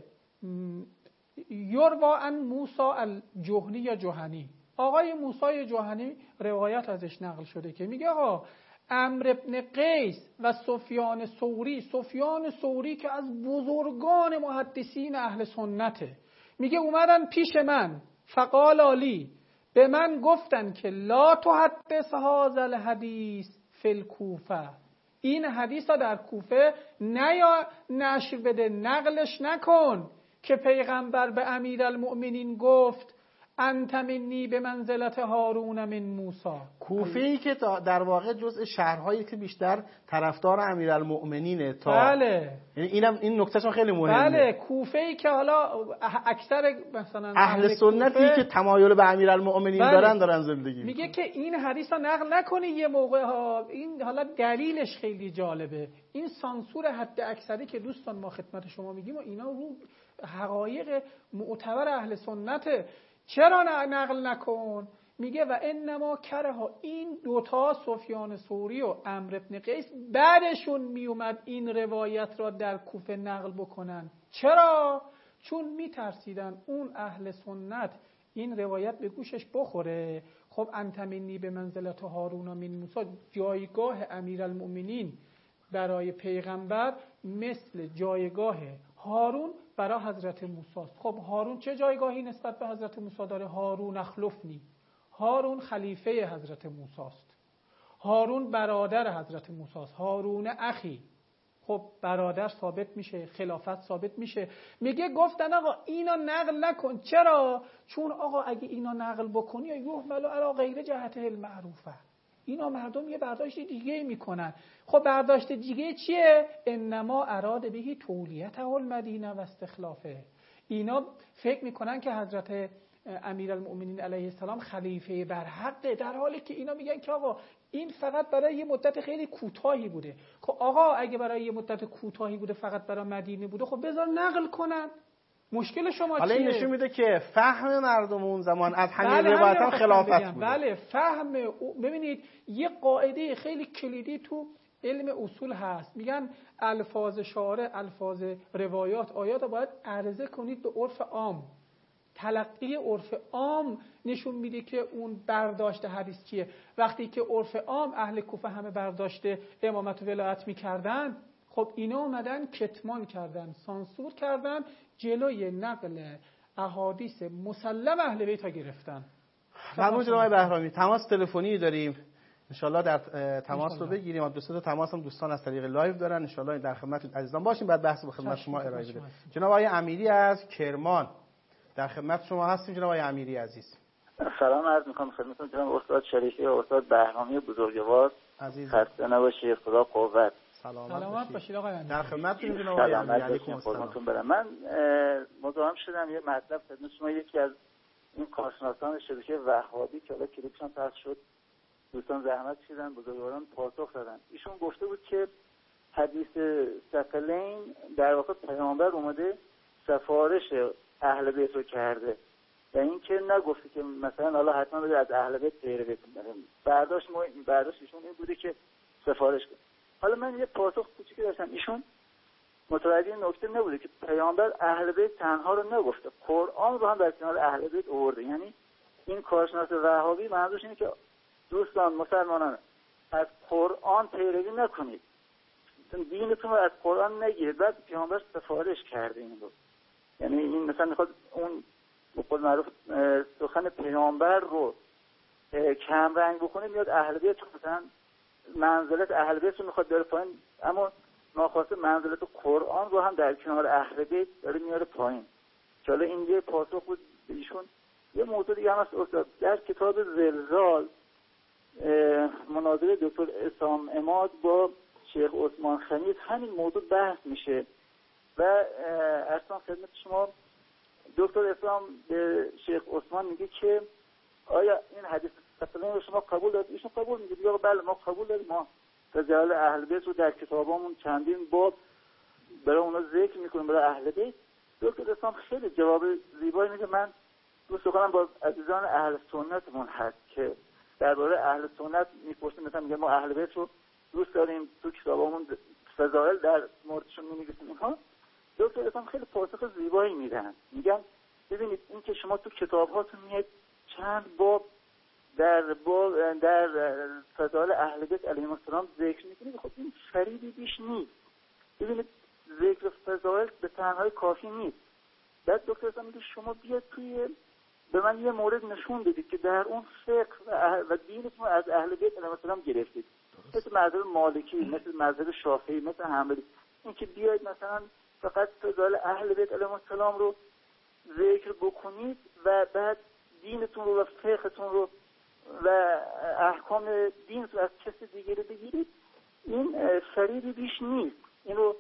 یروا عن موسی الجهنی یا جهنی، آقای موسی جهنی روایت ازش نقل شده که میگه آقا عمرو ابن قیس و سفیان ثوری که از بزرگان محدثین اهل سنته، میگه اومدن پیش من فقال علی، به من گفتن که لا تحدث هذا الحدیث فی الکوفه، این حدیث ها در کوفه نیا نشر بده، نقلش نکن که پیغمبر به امیرالمؤمنین گفت انت منی به منزلت هارون من موسی. کوفه‌ای که در واقع جزء شهرهایی که بیشتر طرفدار امیرالمؤمنینه تا بله، یعنی این نکتهشون خیلی مهمه. بله، کوفه‌ای که حالا اکثر مثلا اهل سنتی که تمایل به امیرالمؤمنین بله، دارن زندگی میگه که این حدیث رو نقل نکنی یه موقع ها. این حالا دلیلش خیلی جالبه. این سانسور حد اکثری که دوستان ما خدمت شما میگیم و اینا رو حقایق معتبر اهل سنته. چرا نقل نکن؟ میگه و انما کرها، این دوتا سفیان ثوری و عمرو بن قیس بعدشون میومد این روایت را در کوفه نقل بکنن. چرا؟ چون میترسیدن اون اهل سنت این روایت به گوشش بخوره. خب انت منی به منزلت هارون من موسی، جایگاه امیرالمؤمنین برای پیغمبر مثل جایگاه هارون برای حضرت موسی است. خب هارون چه جایگاهی نسبت به حضرت موسی داره؟ هارون اخلفنی، هارون خلیفه حضرت موسی است، هارون برادر حضرت موسی است، هارون اخی. خب برادر ثابت میشه، خلافت ثابت میشه. میگه گفتن آقا اینا نقل نکن. چرا؟ چون آقا اگه اینا نقل بکنی یحمل علی غیر جهته المعروفه، اینا مردم یه برداشت دیگه میکنن. خب برداشت دیگه چیه؟ انما اراد بهی تولیته المدینه و استخلافه. اینا فکر میکنن که حضرت امیرالمؤمنین علیه السلام خلیفه برحقه، در حالی که اینا میگن که آقا این فقط برای یه مدت خیلی کوتاهی بوده. خب آقا اگه برای یه مدت کوتاهی بوده، فقط برای مدینه بوده، خب بذار نقل کنن. مشکل شما چیه؟ حالا این نشون میده که فهم مردم اون زمان از همین روایت هم خلافت بوده. بله، فهم. ببینید یه قاعده خیلی کلیدی تو علم اصول هست، میگن الفاظ شارع، الفاظ روایات، آیات رو باید عرضه کنید به عرف عام. تلقی عرف عام نشون میده که اون برداشت حدیث چیه. وقتی که عرف عام اهل کوفه همه برداشت امامت و ولایت میکردن، خب اینا اومدن کتمان کردن، سانسور کردن، جلوی نقل احادیث مسلم اهل بیت ها گرفتن. ممنون جناب بهرامی. تماس تلفنی داریم، انشالله در تماس رو بگیریم. دو سه تا تماس هم دوستان از طریق لایو دارن، انشالله در خدمت عزیزان باشیم، بعد بحث رو به خدمت شما ارائه بدیم. جناب آقای امیری از کرمان در خدمت شما هستیم. جناب آقای امیری عزیز، سلام عرض می‌کنم خدمتتون جناب استاد شریفی و استاد بهرامی بزرگوار. خسته نباشید، خدا قوت. سلامت باشید آقای امیری. در خدمتتون جناب آقای امیری. علیکم السلام. من مزاحم شدم یه مطلب خدمت شما. یکی از این کارشناسان شبکه وهابی که حالا کلیپشون پخش شد، دوستان زحمت کشیدن، بزرگواران پاسخ دادن. ایشون گفته بود که حدیث ثقلین در واقع پیامبر اومده سفارش اهل بیت رو کرده و این که نگفته که مثلا حالا حتما بده از اهل بیت پیروی کنه. برداشت ایشون این بوده که سفارش کنه. حالا من یه پاسخ کوچیکی داشتم. ایشون متوجه نکته نبوده که پیامبر اهل بیت تنها رو نگفته، قرآن رو هم در کنار اهل بیت آورده. یعنی این کارشناس وهابی منظورش اینه که دوستان مسلمانان از قرآن پیروی نکنید، دینتون رو از قرآن نگیرید. بعد پیامبر سفارش کرده این رو. یعنی این مثلا میخواد اون به قول معروف سخن پیامبر رو کم رنگ بکنه، میاد اهل بیت مثلا منزلت اهل بیت رو میخواد بره پایین، اما ناخواسته منزلت قرآن رو هم در کنار اهل بیت داره میاره پایین. که حالا این یه پاسخ بود ایشون. یه موضوع دیگه هم هست استاد، در کتاب زلزال مناظره دکتر اسام عماد با شیخ عثمان خمیس همین موضوع بحث میشه و اصلا خدمت شما دکتر اسام به شیخ عثمان میگه که آیا این حدیث ثقلین رو شما قبول دارید؟ ایشون قبول میگه، میگه بله ما قبول داریم، ما رجال اهل بیت رو در کتابامون چندین باب برای اونا ذکر میکنیم برای اهل بیت. دکتر اسام خیلی جواب زیبایی میگه. من دوست دارم با عزیزان اهل سنتمون هست که درباره اهل سنت میپرسیم، مثلا میگه ما اهل بیت رو دوست داریم، تو کتابامون فضائل در موردشون می‌نویسیم. اینها دکتر اسلام خیلی پاسخ زیبایی میدن. میگن ببینید این که شما تو کتاب‌هاتون میاد چند باب در فضائل اهل بیت علیهم السلام ذکر میکنید، خب این فریبی بیش نیست. ببینید ذکر فضائل به تنهایی کافی نیست. بعد دکتر اسلام میگه شما بیاد توی به من یه مورد نشون بدید که در اون فقه و دینتون از اهل بیت علیهم السلام گرفتید، مثل مذهب مالکی، مثل مذهب شافعی، مثل حنبلی. این که بیاید مثلا فقط فضائل اهل بیت علیهم السلام رو ذکر بکنید و بعد دینتون رو و فقهتون رو و احکام دین رو از کسی دیگری بگیرید، این فریبی بیش نیست. این رو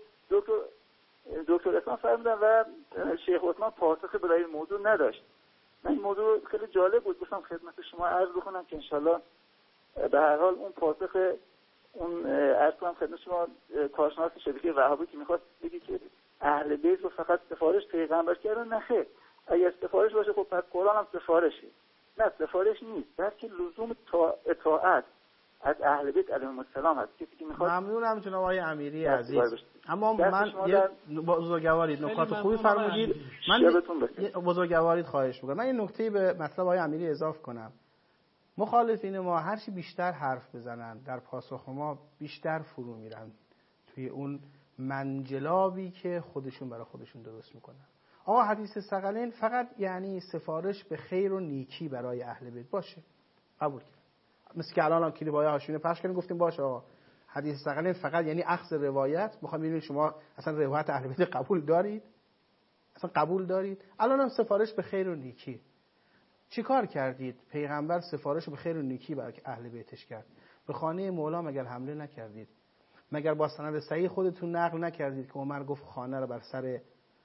دکتر اسلام فرمودن و شیخ عثمان پاسخ برای این موضوع نداشت. من این موضوع خیلی جالب بود، گفتم خدمت شما عرض بکنم که انشالله به هر حال اون پاسخ اون عرض کنم خدمت شما کارشناس شبکه وهابی که میخواست بگی که اهل بیت رو فقط سفارش پیغمبر کردن، نه خیر. اگر سفارش باشه خب پس قرآن هم سفارشه. نه، سفارش نیست، بلکه لزوم اطاعت از اهل بیت علیهم السلام هست. کسی که میخواد. ممنونم جناب آقای امیری عزیز. اما من یه بزرگوارید نکات خوبی فرمودید. من بزرگوارید خواهش می‌کنم. من این نکته به مطلب آقای امیری اضافه کنم. مخالفین ما هر چی بیشتر حرف بزنن در پاسخ ما بیشتر فرو میرن توی اون منجلابی که خودشون برای خودشون درست میکنن. آقا حدیث ثقلین فقط یعنی سفارش به خیر و نیکی برای اهل بیت باشه، قبول کنید. مثل که الان هم کلیپ‌های هاشمی پخش کردیم گفتیم باشه آقا حدیث ثقلین فقط یعنی اخذ روایت. میخوام ببینید شما اصلا روایت اهل بیت قبول دارید؟ اصلا قبول دارید؟ الان هم سفارش به خیر و نیکی. چی کار کردید؟ پیغمبر سفارش به خیر و نیکی برای اهل بیتش کرد. به خانه مولا مگر حمله نکردید؟ مگر با سند صحیح خودتون نقل نکردید که عمر گفت خانه رو بر سر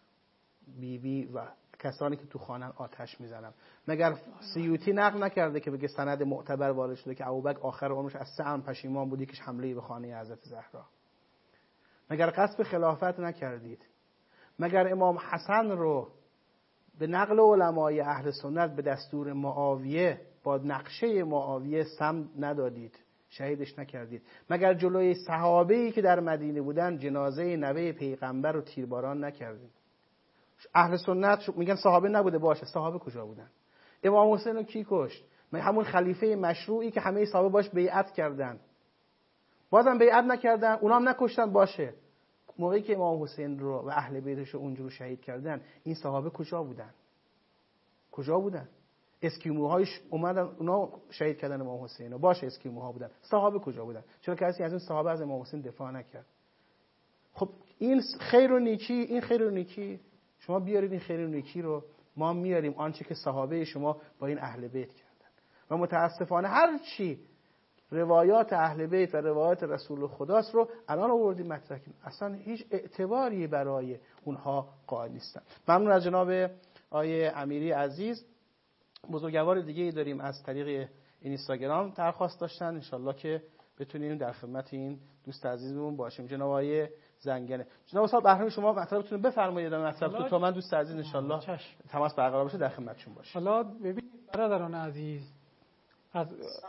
بیبی و کسانی که تو خانه آتش میزنم؟ مگر سیوطی نقل نکرده که بگه سند معتبر وارد شده که ابوبکر آخر عمرش از 3 عام پشیمان بودی که حمله به خانه حضرت زهرا؟ مگر قصد خلافت نکردید؟ مگر امام حسن رو به نقل علمای اهل سنت به دستور معاویه با نقشه معاویه سم ندادید؟ شهیدش نکردید؟ مگر جلوی صحابه‌ای که در مدینه بودن جنازه نوه پیغمبر رو تیرباران نکردید؟ اهل سنت میگن صحابه نبوده، باشه، صحابه کجا بودن؟ امام حسین رو کی کشت؟ همون خلیفه مشروعی که همه صحابه باش بیعت کردن، بازم بیعت نکردن، اونا هم نکشتن، باشه. موقعی که امام حسین رو و اهل بیتش رو اونجور شهید کردن، این صحابه کجا بودن؟ کجا بودن؟ اسکیموهایش اومدن اونا شهید کردن امام حسین رو، باشه اسکیموها بودن، صحابه کجا بودن؟ چرا کسی از این صحابه از امام حسین دفاع نکرد؟ خب این خیر و نیکی، این خیر و نیکی شما بیارید، این خیر و نیکی رو ما میاریم آنچه که صحابه شما با این اهل بیت کردن. و متاسفانه هر چی روایات اهل بیت و روایات رسول خداست رو الان آوردیم مطرح کنیم، اصلا هیچ اعتباری برای اونها قائل نیستن. ممنون از جناب آقای امیری عزیز. بزرگوار دیگه داریم از طریق اینستاگرام درخواست داشتن، انشالله که بتونیم در خدمت این دوست عزیزمون باشیم. جناب آقای زنگنه. جناب صاحب بهرام شما مطلبتون رو بفرمایید، مطلب تو من دوست عزیز انشالله تماس برقرار بشه در خدمتشون باشه. حالا ببینید برادران عزیز، از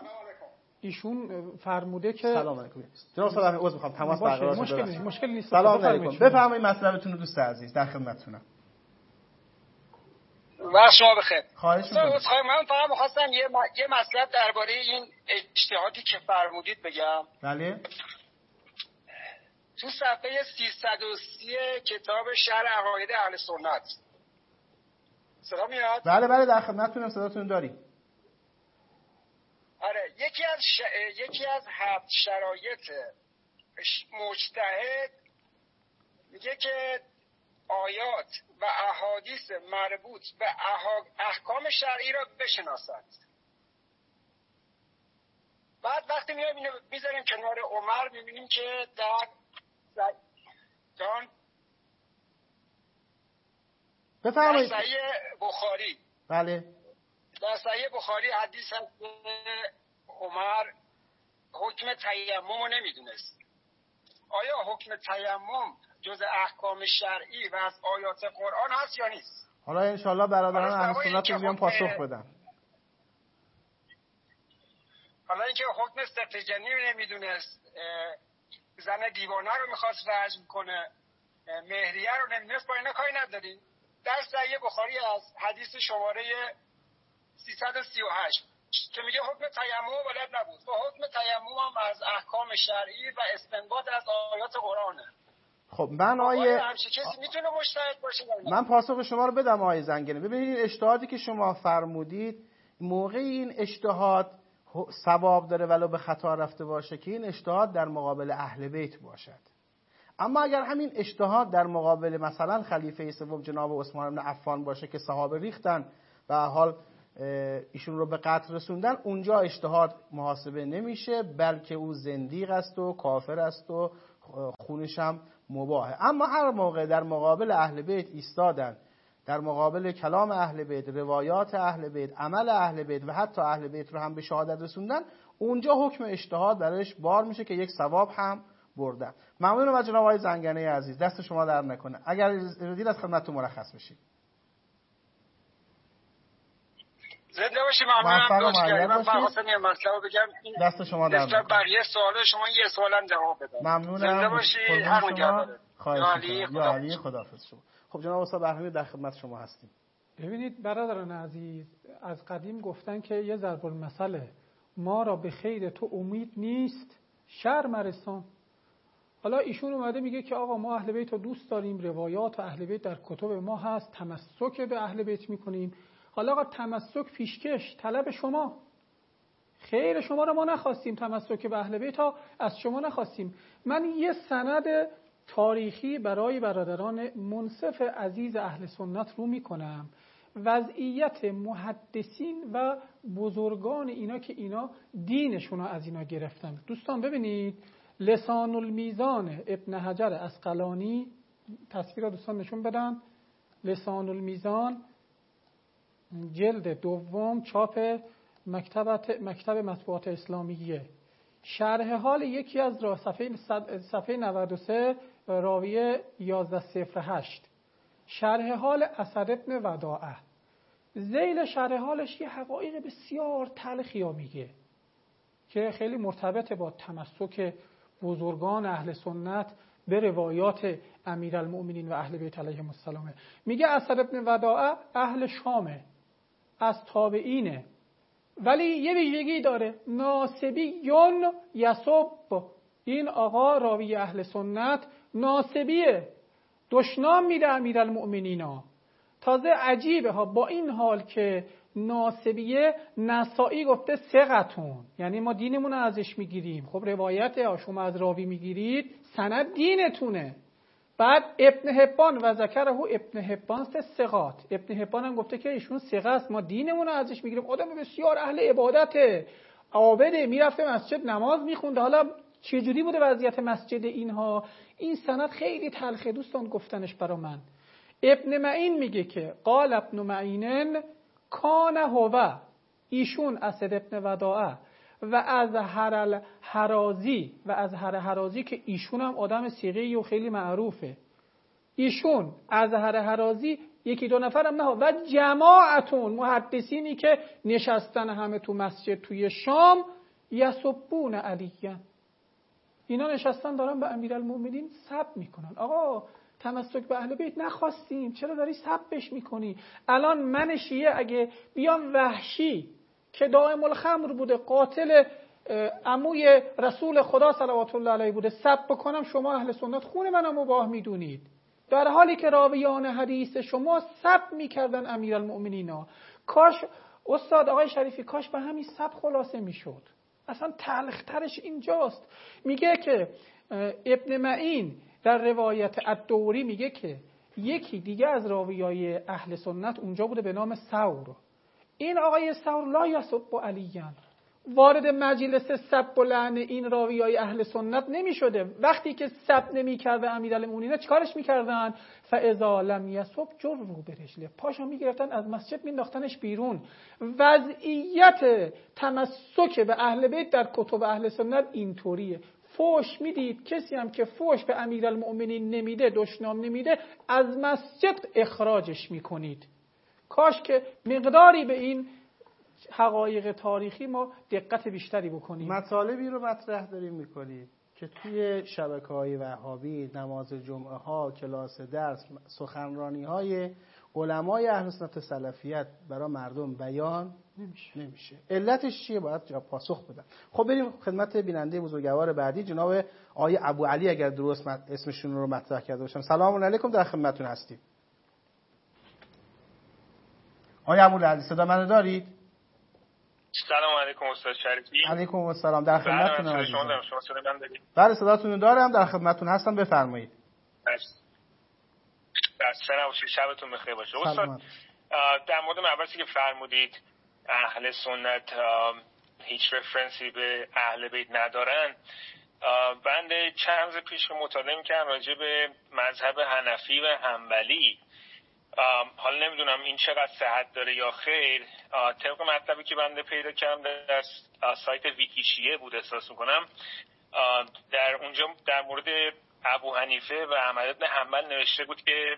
ایشون فرموده که سلام علیکم. جناب صاحب عذر میخوام تماس برقرار شه. مشکل نیست. سلام علیکم. بفرمایید مطلبتون رو دوست عزیز، در خدمتتونم. وقت شما بخیر. خواهش می‌کنم. من فقط می‌خواستم یه مطلب درباره این اجتهادی که فرمودید بگم. بله. تو صفحه 330 کتاب شرح عقاید اهل سنت. صدا میاد؟ بله در خدمتتونم، صداتون داریم. آره، یکی از 7 شرایط مجتهد میگه که آیات و احادیث مربوط به احکام شرعی را بشناسد. بعد وقتی میایم اینو میذاریم کنار عمر، میبینیم که در بفرمایید. در صحیح بخاری، بله، در صحیح بخاری حدیث هست که عمر حکم تیمم رو نمیدونست. آیا حکم تیمم جز احکام شرعی و از آیات قرآن هست یا نیست؟ حالا انشالله برادران اهل سنت رو بیان پاسخ بدن. حالا اینکه حکم استرتجنی رو نمیدونست، زن دیوانه رو میخواست رجم کنه، مهریه رو نمیدونست، با اینا کاری نداریم. در صحیح بخاری از حدیث شماره 338 که میگه حکم تیمم بلد نبود و حکم تیمم هم از احکام شرعی و استنباط از آیات قرآنه. خب من کسی میتونه مجتهد باشه؟ من پاسخ شما رو بدم آقای زنگنه. ببینید این اجتهادی که شما فرمودید، موقع این اجتهاد ثواب داره ولو به خطا رفته باشه که این اجتهاد در مقابل اهل بیت باشد. اما اگر همین اجتهاد در مقابل مثلا خلیفه سوم جناب عثمان بن عفان باشه که صحابه ریختن و حال ایشون رو به قتل رسوندن، اونجا اجتهاد محاسبه نمیشه، بلکه او زندیق است و کافر است و خونش هم مباهه. اما هر موقع در مقابل اهل بیت ایستادن، در مقابل کلام اهل بیت، روایات اهل بیت، عمل اهل بیت و حتی اهل بیت رو هم به شهادت رسوندن، اونجا حکم اجتهاد درش بار میشه که یک ثواب هم بردن. ممنونم از جناب آقای زنگنه عزیز، دست شما در نکنه. اگر اجازه از خدمتتون مرخص بشید. زنده باشی. ممنونم. من خواستم یه مطلب بگم. دست شما در نکنه. بقیه سوال شما یه سوالم جواب بدم. ممنونم. زنده باشی. هر نگهدار. یا علی خداحافظ شما. خب جناب استاد بهرامی در خدمت شما هستیم. ببینید برادران عزیز، از قدیم گفتن که یه ضرب المثل، ما را به خیر تو امید نیست، شر مرسان. حالا ایشون اومده میگه که آقا ما اهل بیت رو دوست داریم، روایات اهل بیت در کتب ما هست، تمسک به اهل بیت میکنیم. حالا آقا تمسک پیشکش طلب شما، خیر شما رو ما نخواستیم، تمسک به اهل بیت ها از شما نخواستیم. من یه سند تاریخی برای برادران منصف عزیز اهل سنت رو میکنم، وضعیت محدثین و بزرگان اینا که اینا دینشون رو از اینا گرفتن. دوستان ببینید لسان المیزان ابن حجر عسقلانی، تصویر رو دوستان نشون بدن، لسان المیزان جلد دوم چاپ مکتب مطبوعات اسلامیه، شرح حال یکی از صفحه 93 راویه 1108، شرح حال اسد ابن وداعه. ذیل شرح حالش یه حقایق بسیار تلخی ها میگه که خیلی مرتبط با تمسک بزرگان اهل سنت به روایات امیرالمؤمنین و اهل بیت علیهم السلام. میگه اسد ابن وداعه اهل شامه، از تابعینه، ولی یه ویژگی داره، ناسبیون یسب. این آقا راوی اهل سنت ناسبیه، دشنام میده امیرالمؤمنینا. تازه عجیبه ها، با این حال که ناسبیه، نسائی گفته ثقتون، یعنی ما دینمون رو ازش میگیریم. خب روایت شما از راوی میگیرید، سند دینتونه. بعد ابن حبان و ذکره ابن حبان ثقات، ابن حبان هم گفته که ایشون ثقه است، ما دینمون رو ازش میگیریم. آدم بسیار اهل عبادته، عابده، میرفته مسجد نماز میخونده. حالا چجوری بوده وضعیت مسجد اینها؟ این سند خیلی تلخه دوستان گفتنش برا من. ابن معین میگه که قال ابن معین کان هو، ایشون اسد ابن وداعه و از هر حرازی که ایشون هم آدم صیغه‌ای و خیلی معروفه، ایشون از هر حرازی یکی دو نفرم نه و جماعتون محدثینی که نشستن همه تو مسجد توی شام، یسبون علیه، اینا نشستن دارن به امیرالمؤمنین سب میکنن. آقا تمسک به اهل بیت نخواستیم، چرا داری سبش میکنی؟ الان من شیعه اگه بیام وحشی که دائم الخمر بوده، قاتل عموی رسول خدا صلوات الله علیه بوده، سب بکنم، شما اهل سنت خون منو مباح میدونید، در حالی که راویان حدیث شما سب میکردن امیرالمؤمنینا. کاش استاد آقای شریفی، کاش به همین سب خلاصه میشد. اصلا تلخترش اینجاست. میگه که ابن معین در روایت الدوری میگه که یکی دیگه از راویای اهل سنت اونجا بوده به نام ثور. این آقای ثور لا یسب علیان، وارد مجلس سب و لعن این راویای اهل سنت نمی شده. وقتی که سب نمی کرده امیرالمؤمنین چیکارش میکردن؟ فاذا لم یسب جروا برجله، پاشو میگرفتن از مسجد مینداختنش بیرون. وضعیت تمسک به اهل بیت در کتب اهل سنت اینطوریه. فوش میدید، کسی هم که فوش به امیرالمؤمنین نمیده، دشنام نمیده، از مسجد اخراجش میکنید. کاش که مقداری به این حقایق تاریخی ما دقت بیشتری بکنیم. مطالبی رو مطرح داریم میکنید که توی شبکه‌های وهابی، نماز جمعه ها، کلاس درس، سخنرانی های علمای اهل سنت سلفیت برای مردم بیان نمیشه. علتش چیه؟ باید جواب پاسخ بدن. خب بریم خدمت بیننده بزرگوار بعدی، جناب آقای ابو علی، اگر درست اسمشون رو مطرح کرده باشم. سلام علیکم، در خدمتتون هستیم. آقای ابو علی صدا منو دارید؟ سلام علیکم استاد شریفی. علیکم السلام، در خدمتتون هستم. شما صدا من دارید؟ بله صداتون رو دارم، در خدمتتون هستم، بفرمایید. سلام، شبتون بخیر باشه. استاد در مورد مبحثی که فرمودید اهل سنت هیچ رفرنسی به اهل بیت ندارن، بنده چند روز پیش مطالعه می‌کردم راجع به مذهب حنفی و حنبلی. حالا نمیدونم این چقدر صحت داره یا خیر. طبق مطلبی که بنده پیدا کردم در سایت ویکیشیه بود احساس میکنم، در اونجا در مورد ابو حنیفه و احمد بن حنبل نوشته بود که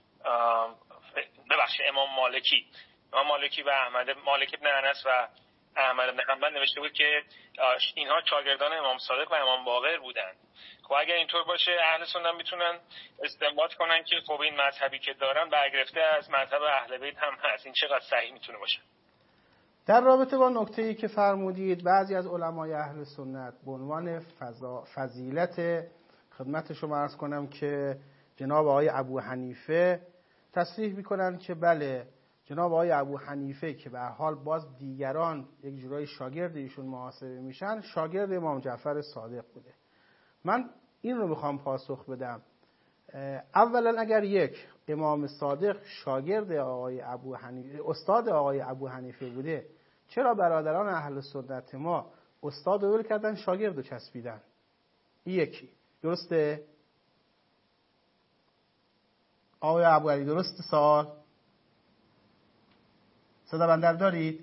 امام مالکی و مالک بن انس و احمد بن حنبل نوشته بود که اینها شاگردان امام صادق و امام باقر بودند. خب اگر اینطور باشه اهل سنت میتونن استنباط کنن که خب این مذهبی که دارن برگرفته از مذهب اهل بیت هم هست. این چقدر صحیح میتونه باشه؟ در رابطه با نکته‌ای که فرمودید، بعضی از علمای اهل سنت به عنوان فضیلت خدمت شما عرض کنم که جناب آقای ابو حنیفه تصریح میکنن که بله، جناب آقای ابو حنیفه که به هر حال باز دیگران یک جورایی شاگرد ایشون محاسبه میشن، شاگرد امام جعفر صادق بوده. من این رو میخوام پاسخ بدم. اولا اگر یک امام صادق شاگرد آقای ابو حنیفه، استاد آقای ابو حنیفه بوده، چرا برادران اهل سنت ما استاد رو ول کردن شاگرد رو چسبیدن؟ یکی درسته؟ آقای ابو علی درست سوال؟ صدا بندر دارید؟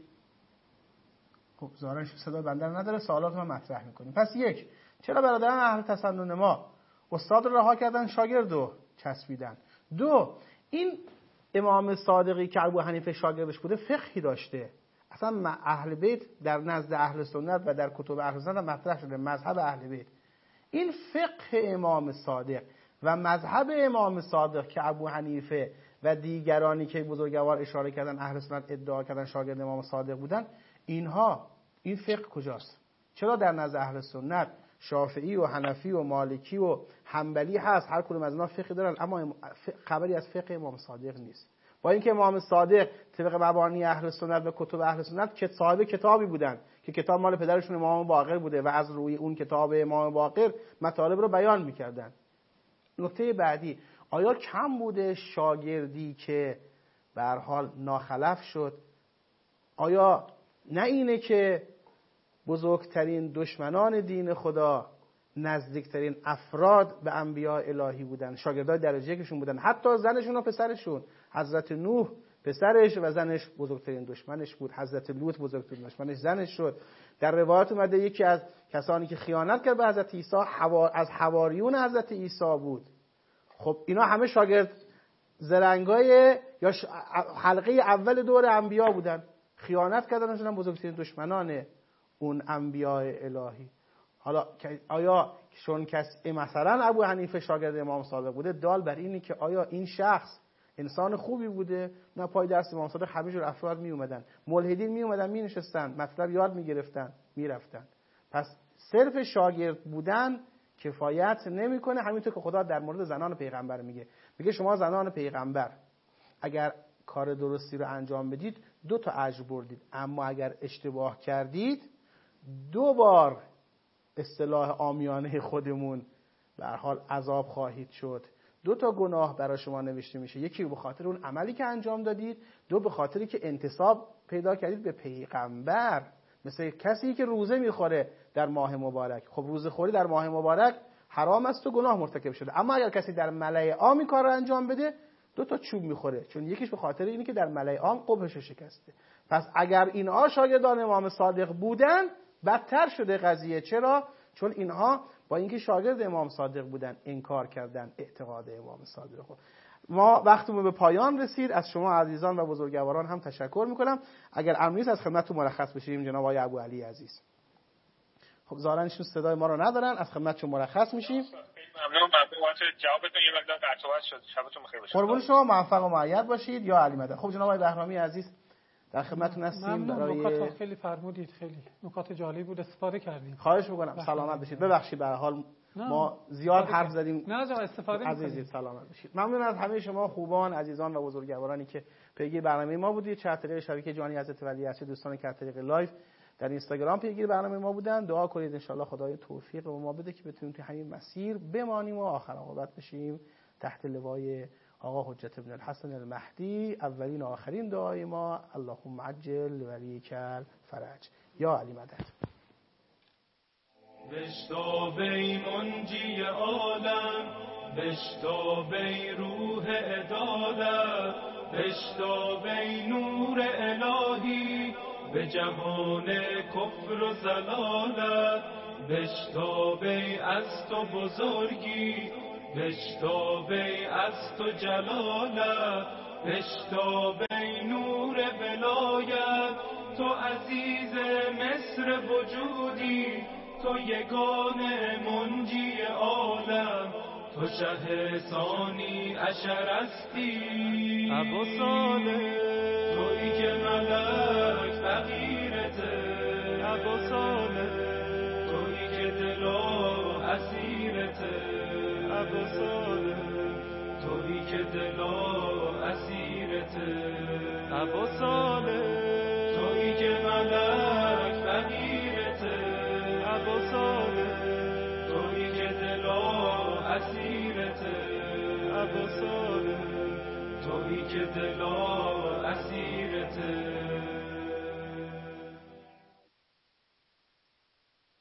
خب ظاهرا صدا بندر نداره، سوالات رو مطرح میکنیم. پس یک، چرا برادران اهل تسنن ما استاد رو رها کردن شاگرد رو چسبیدن؟ دو، این امام صادقی که ابو حنیفه شاگردش بوده فقهی داشته. اصلا اهل بیت در نزد اهل سنت و در کتب اهل سنت مطرح شده مذهب اهل بیت. این فقه امام صادق و مذهب امام صادق که ابو حنیفه و دیگرانی که بزرگوار اشاره کردن اهل سنت ادعا کردن شاگرد امام صادق بودن، این فقه کجاست؟ چرا در نزد اهل سنت شافعی و حنفی و مالکی و حنبلی هست، هر کدوم از اینا فقه دارن، اما خبری از فقه امام صادق نیست؟ با اینکه امام صادق طبق مبانی اهل سنت و کتب اهل سنت که صاحب کتابی بودن که کتاب مال پدرشون امام باقر بوده و از روی اون کتاب امام باقر مطالب رو بیان میکردن. نکته بعدی، آیا کم بوده شاگردی که به هر حال ناخلف شد؟ آیا نه اینه که بزرگترین دشمنان دین خدا نزدیکترین افراد به انبیاء الهی بودن، شاگردای درجه یکشون بودن، حتی زنشون و پسرشون، حضرت نوح پسرش و زنش بزرگترین دشمنش بود، حضرت لوط بزرگترین دشمنش زنش شد. در روایات اومده یکی از کسانی که خیانت کرد به حضرت عیسی از حواریون حضرت عیسی بود. خب اینا همه شاگرد زرنگای یا حلقه اول دور انبیا بودن، خیانت کردن، شدن بزرگترین دشمنان اون انبیاء الهی. حالا آیا چون کسی مثلا ابو حنیفه شاگرد امام صادق بوده، دال بر اینی که آیا این شخص انسان خوبی بوده؟ نه، پای درس امام صادق همه جور افراد می اومدن، ملحدین می اومدن می نشستن، مطلب یاد می گرفتن می رفتن. پس صرف شاگرد بودن کفایت نمیکنه. همینطور که خدا در مورد زنان پیغمبر میگه شما زنان پیغمبر اگر کار درستی رو انجام بدید 2 تا اجر بردید، اما اگر اشتباه کردید 2 بار اصطلاح عامیانه خودمون به هر حال عذاب خواهید شد. 2 تا گناه برای شما نوشته میشه، یکی به خاطر اون عملی که انجام دادید، 2 به خاطری که انتساب پیدا کردید به پیغمبر. مثل کسی که روزه میخوره در ماه مبارک، خب روزه خوری در ماه مبارک حرام است و گناه مرتکب شده، اما اگر کسی در ملأ عام این کار رو انجام بده 2 تا چوب میخوره، چون یکیش به خاطر اینه که در ملأ عام قبحش شکسته. پس اگر اینها شاگردان امام صادق بودن بدتر شده قضیه. چرا؟ چون اینها با اینکه شاگرد امام صادق بودن انکار کردن اعتقاد امام صادق. ما وقتمون به پایان رسید. از شما عزیزان و بزرگواران هم تشکر میکنم. اگر امر نیست از خدمتتون مرخص بشیم جناب آقای ابو علی عزیز. خب ظاهرا ایشون صدای ما رو ندارن، از خدمتتون مرخص میشیم. ممنون. بابت جوابتون یه مقدار قطع شد. شبتون بخیر باشه. قربون شما، موفق و مؤید باشید یا علی مدد. خب جناب آقای بهرامی عزیز در خدمتتون هستیم. برای نکات خیلی فرمودید، خیلی نکات جالبی بود، استفاده کردیم. خواهش میکنم. سلامت باشید. ببخشید به هر حال ما زیاد حرف زدیم. نه جان، استفاده عزیزید سلامت باشید. ممنون از همه شما خوبان، عزیزان و بزرگوارانی که پیگیر برنامه ما بودید. چه از طریق شبکه جهانی حضرت ولی عصر، دوستانی که از طریق لایو در اینستاگرام پیگیر برنامه ما بودن. دعا کنید ان شاءالله خدای توفیق به ما بده که بتونیم تو همین مسیر بمانیم و آخر عاقبت بشیم تحت لوای آقا حجت ابن الحسن المهدی، اولین و آخرین دعای ما اللهم عجل ولیک الفرج. یا علی مدد. بشتابی منجی عالم، بشتابی روح عدالت، بشتابی نور الهی به جهان کفر و ضلالت، بشتابی از تو بزرگی، بشتابی از تو جلالت، بشتابی نور ولایت، تو عزیز مصر وجودی، تو یگانه منجی عالم، تو شه ثانی عشر هستی ابو صالح، تویی که ملک فقیرته ابو صالح، تویی که دلا اسیرته ابو صالح، تویی که دلا اسیرته ابو صالح، تویی که ملک فقیرته ابو صالح، تویی که دلا اسیرته ابو صالح، تویی که دلا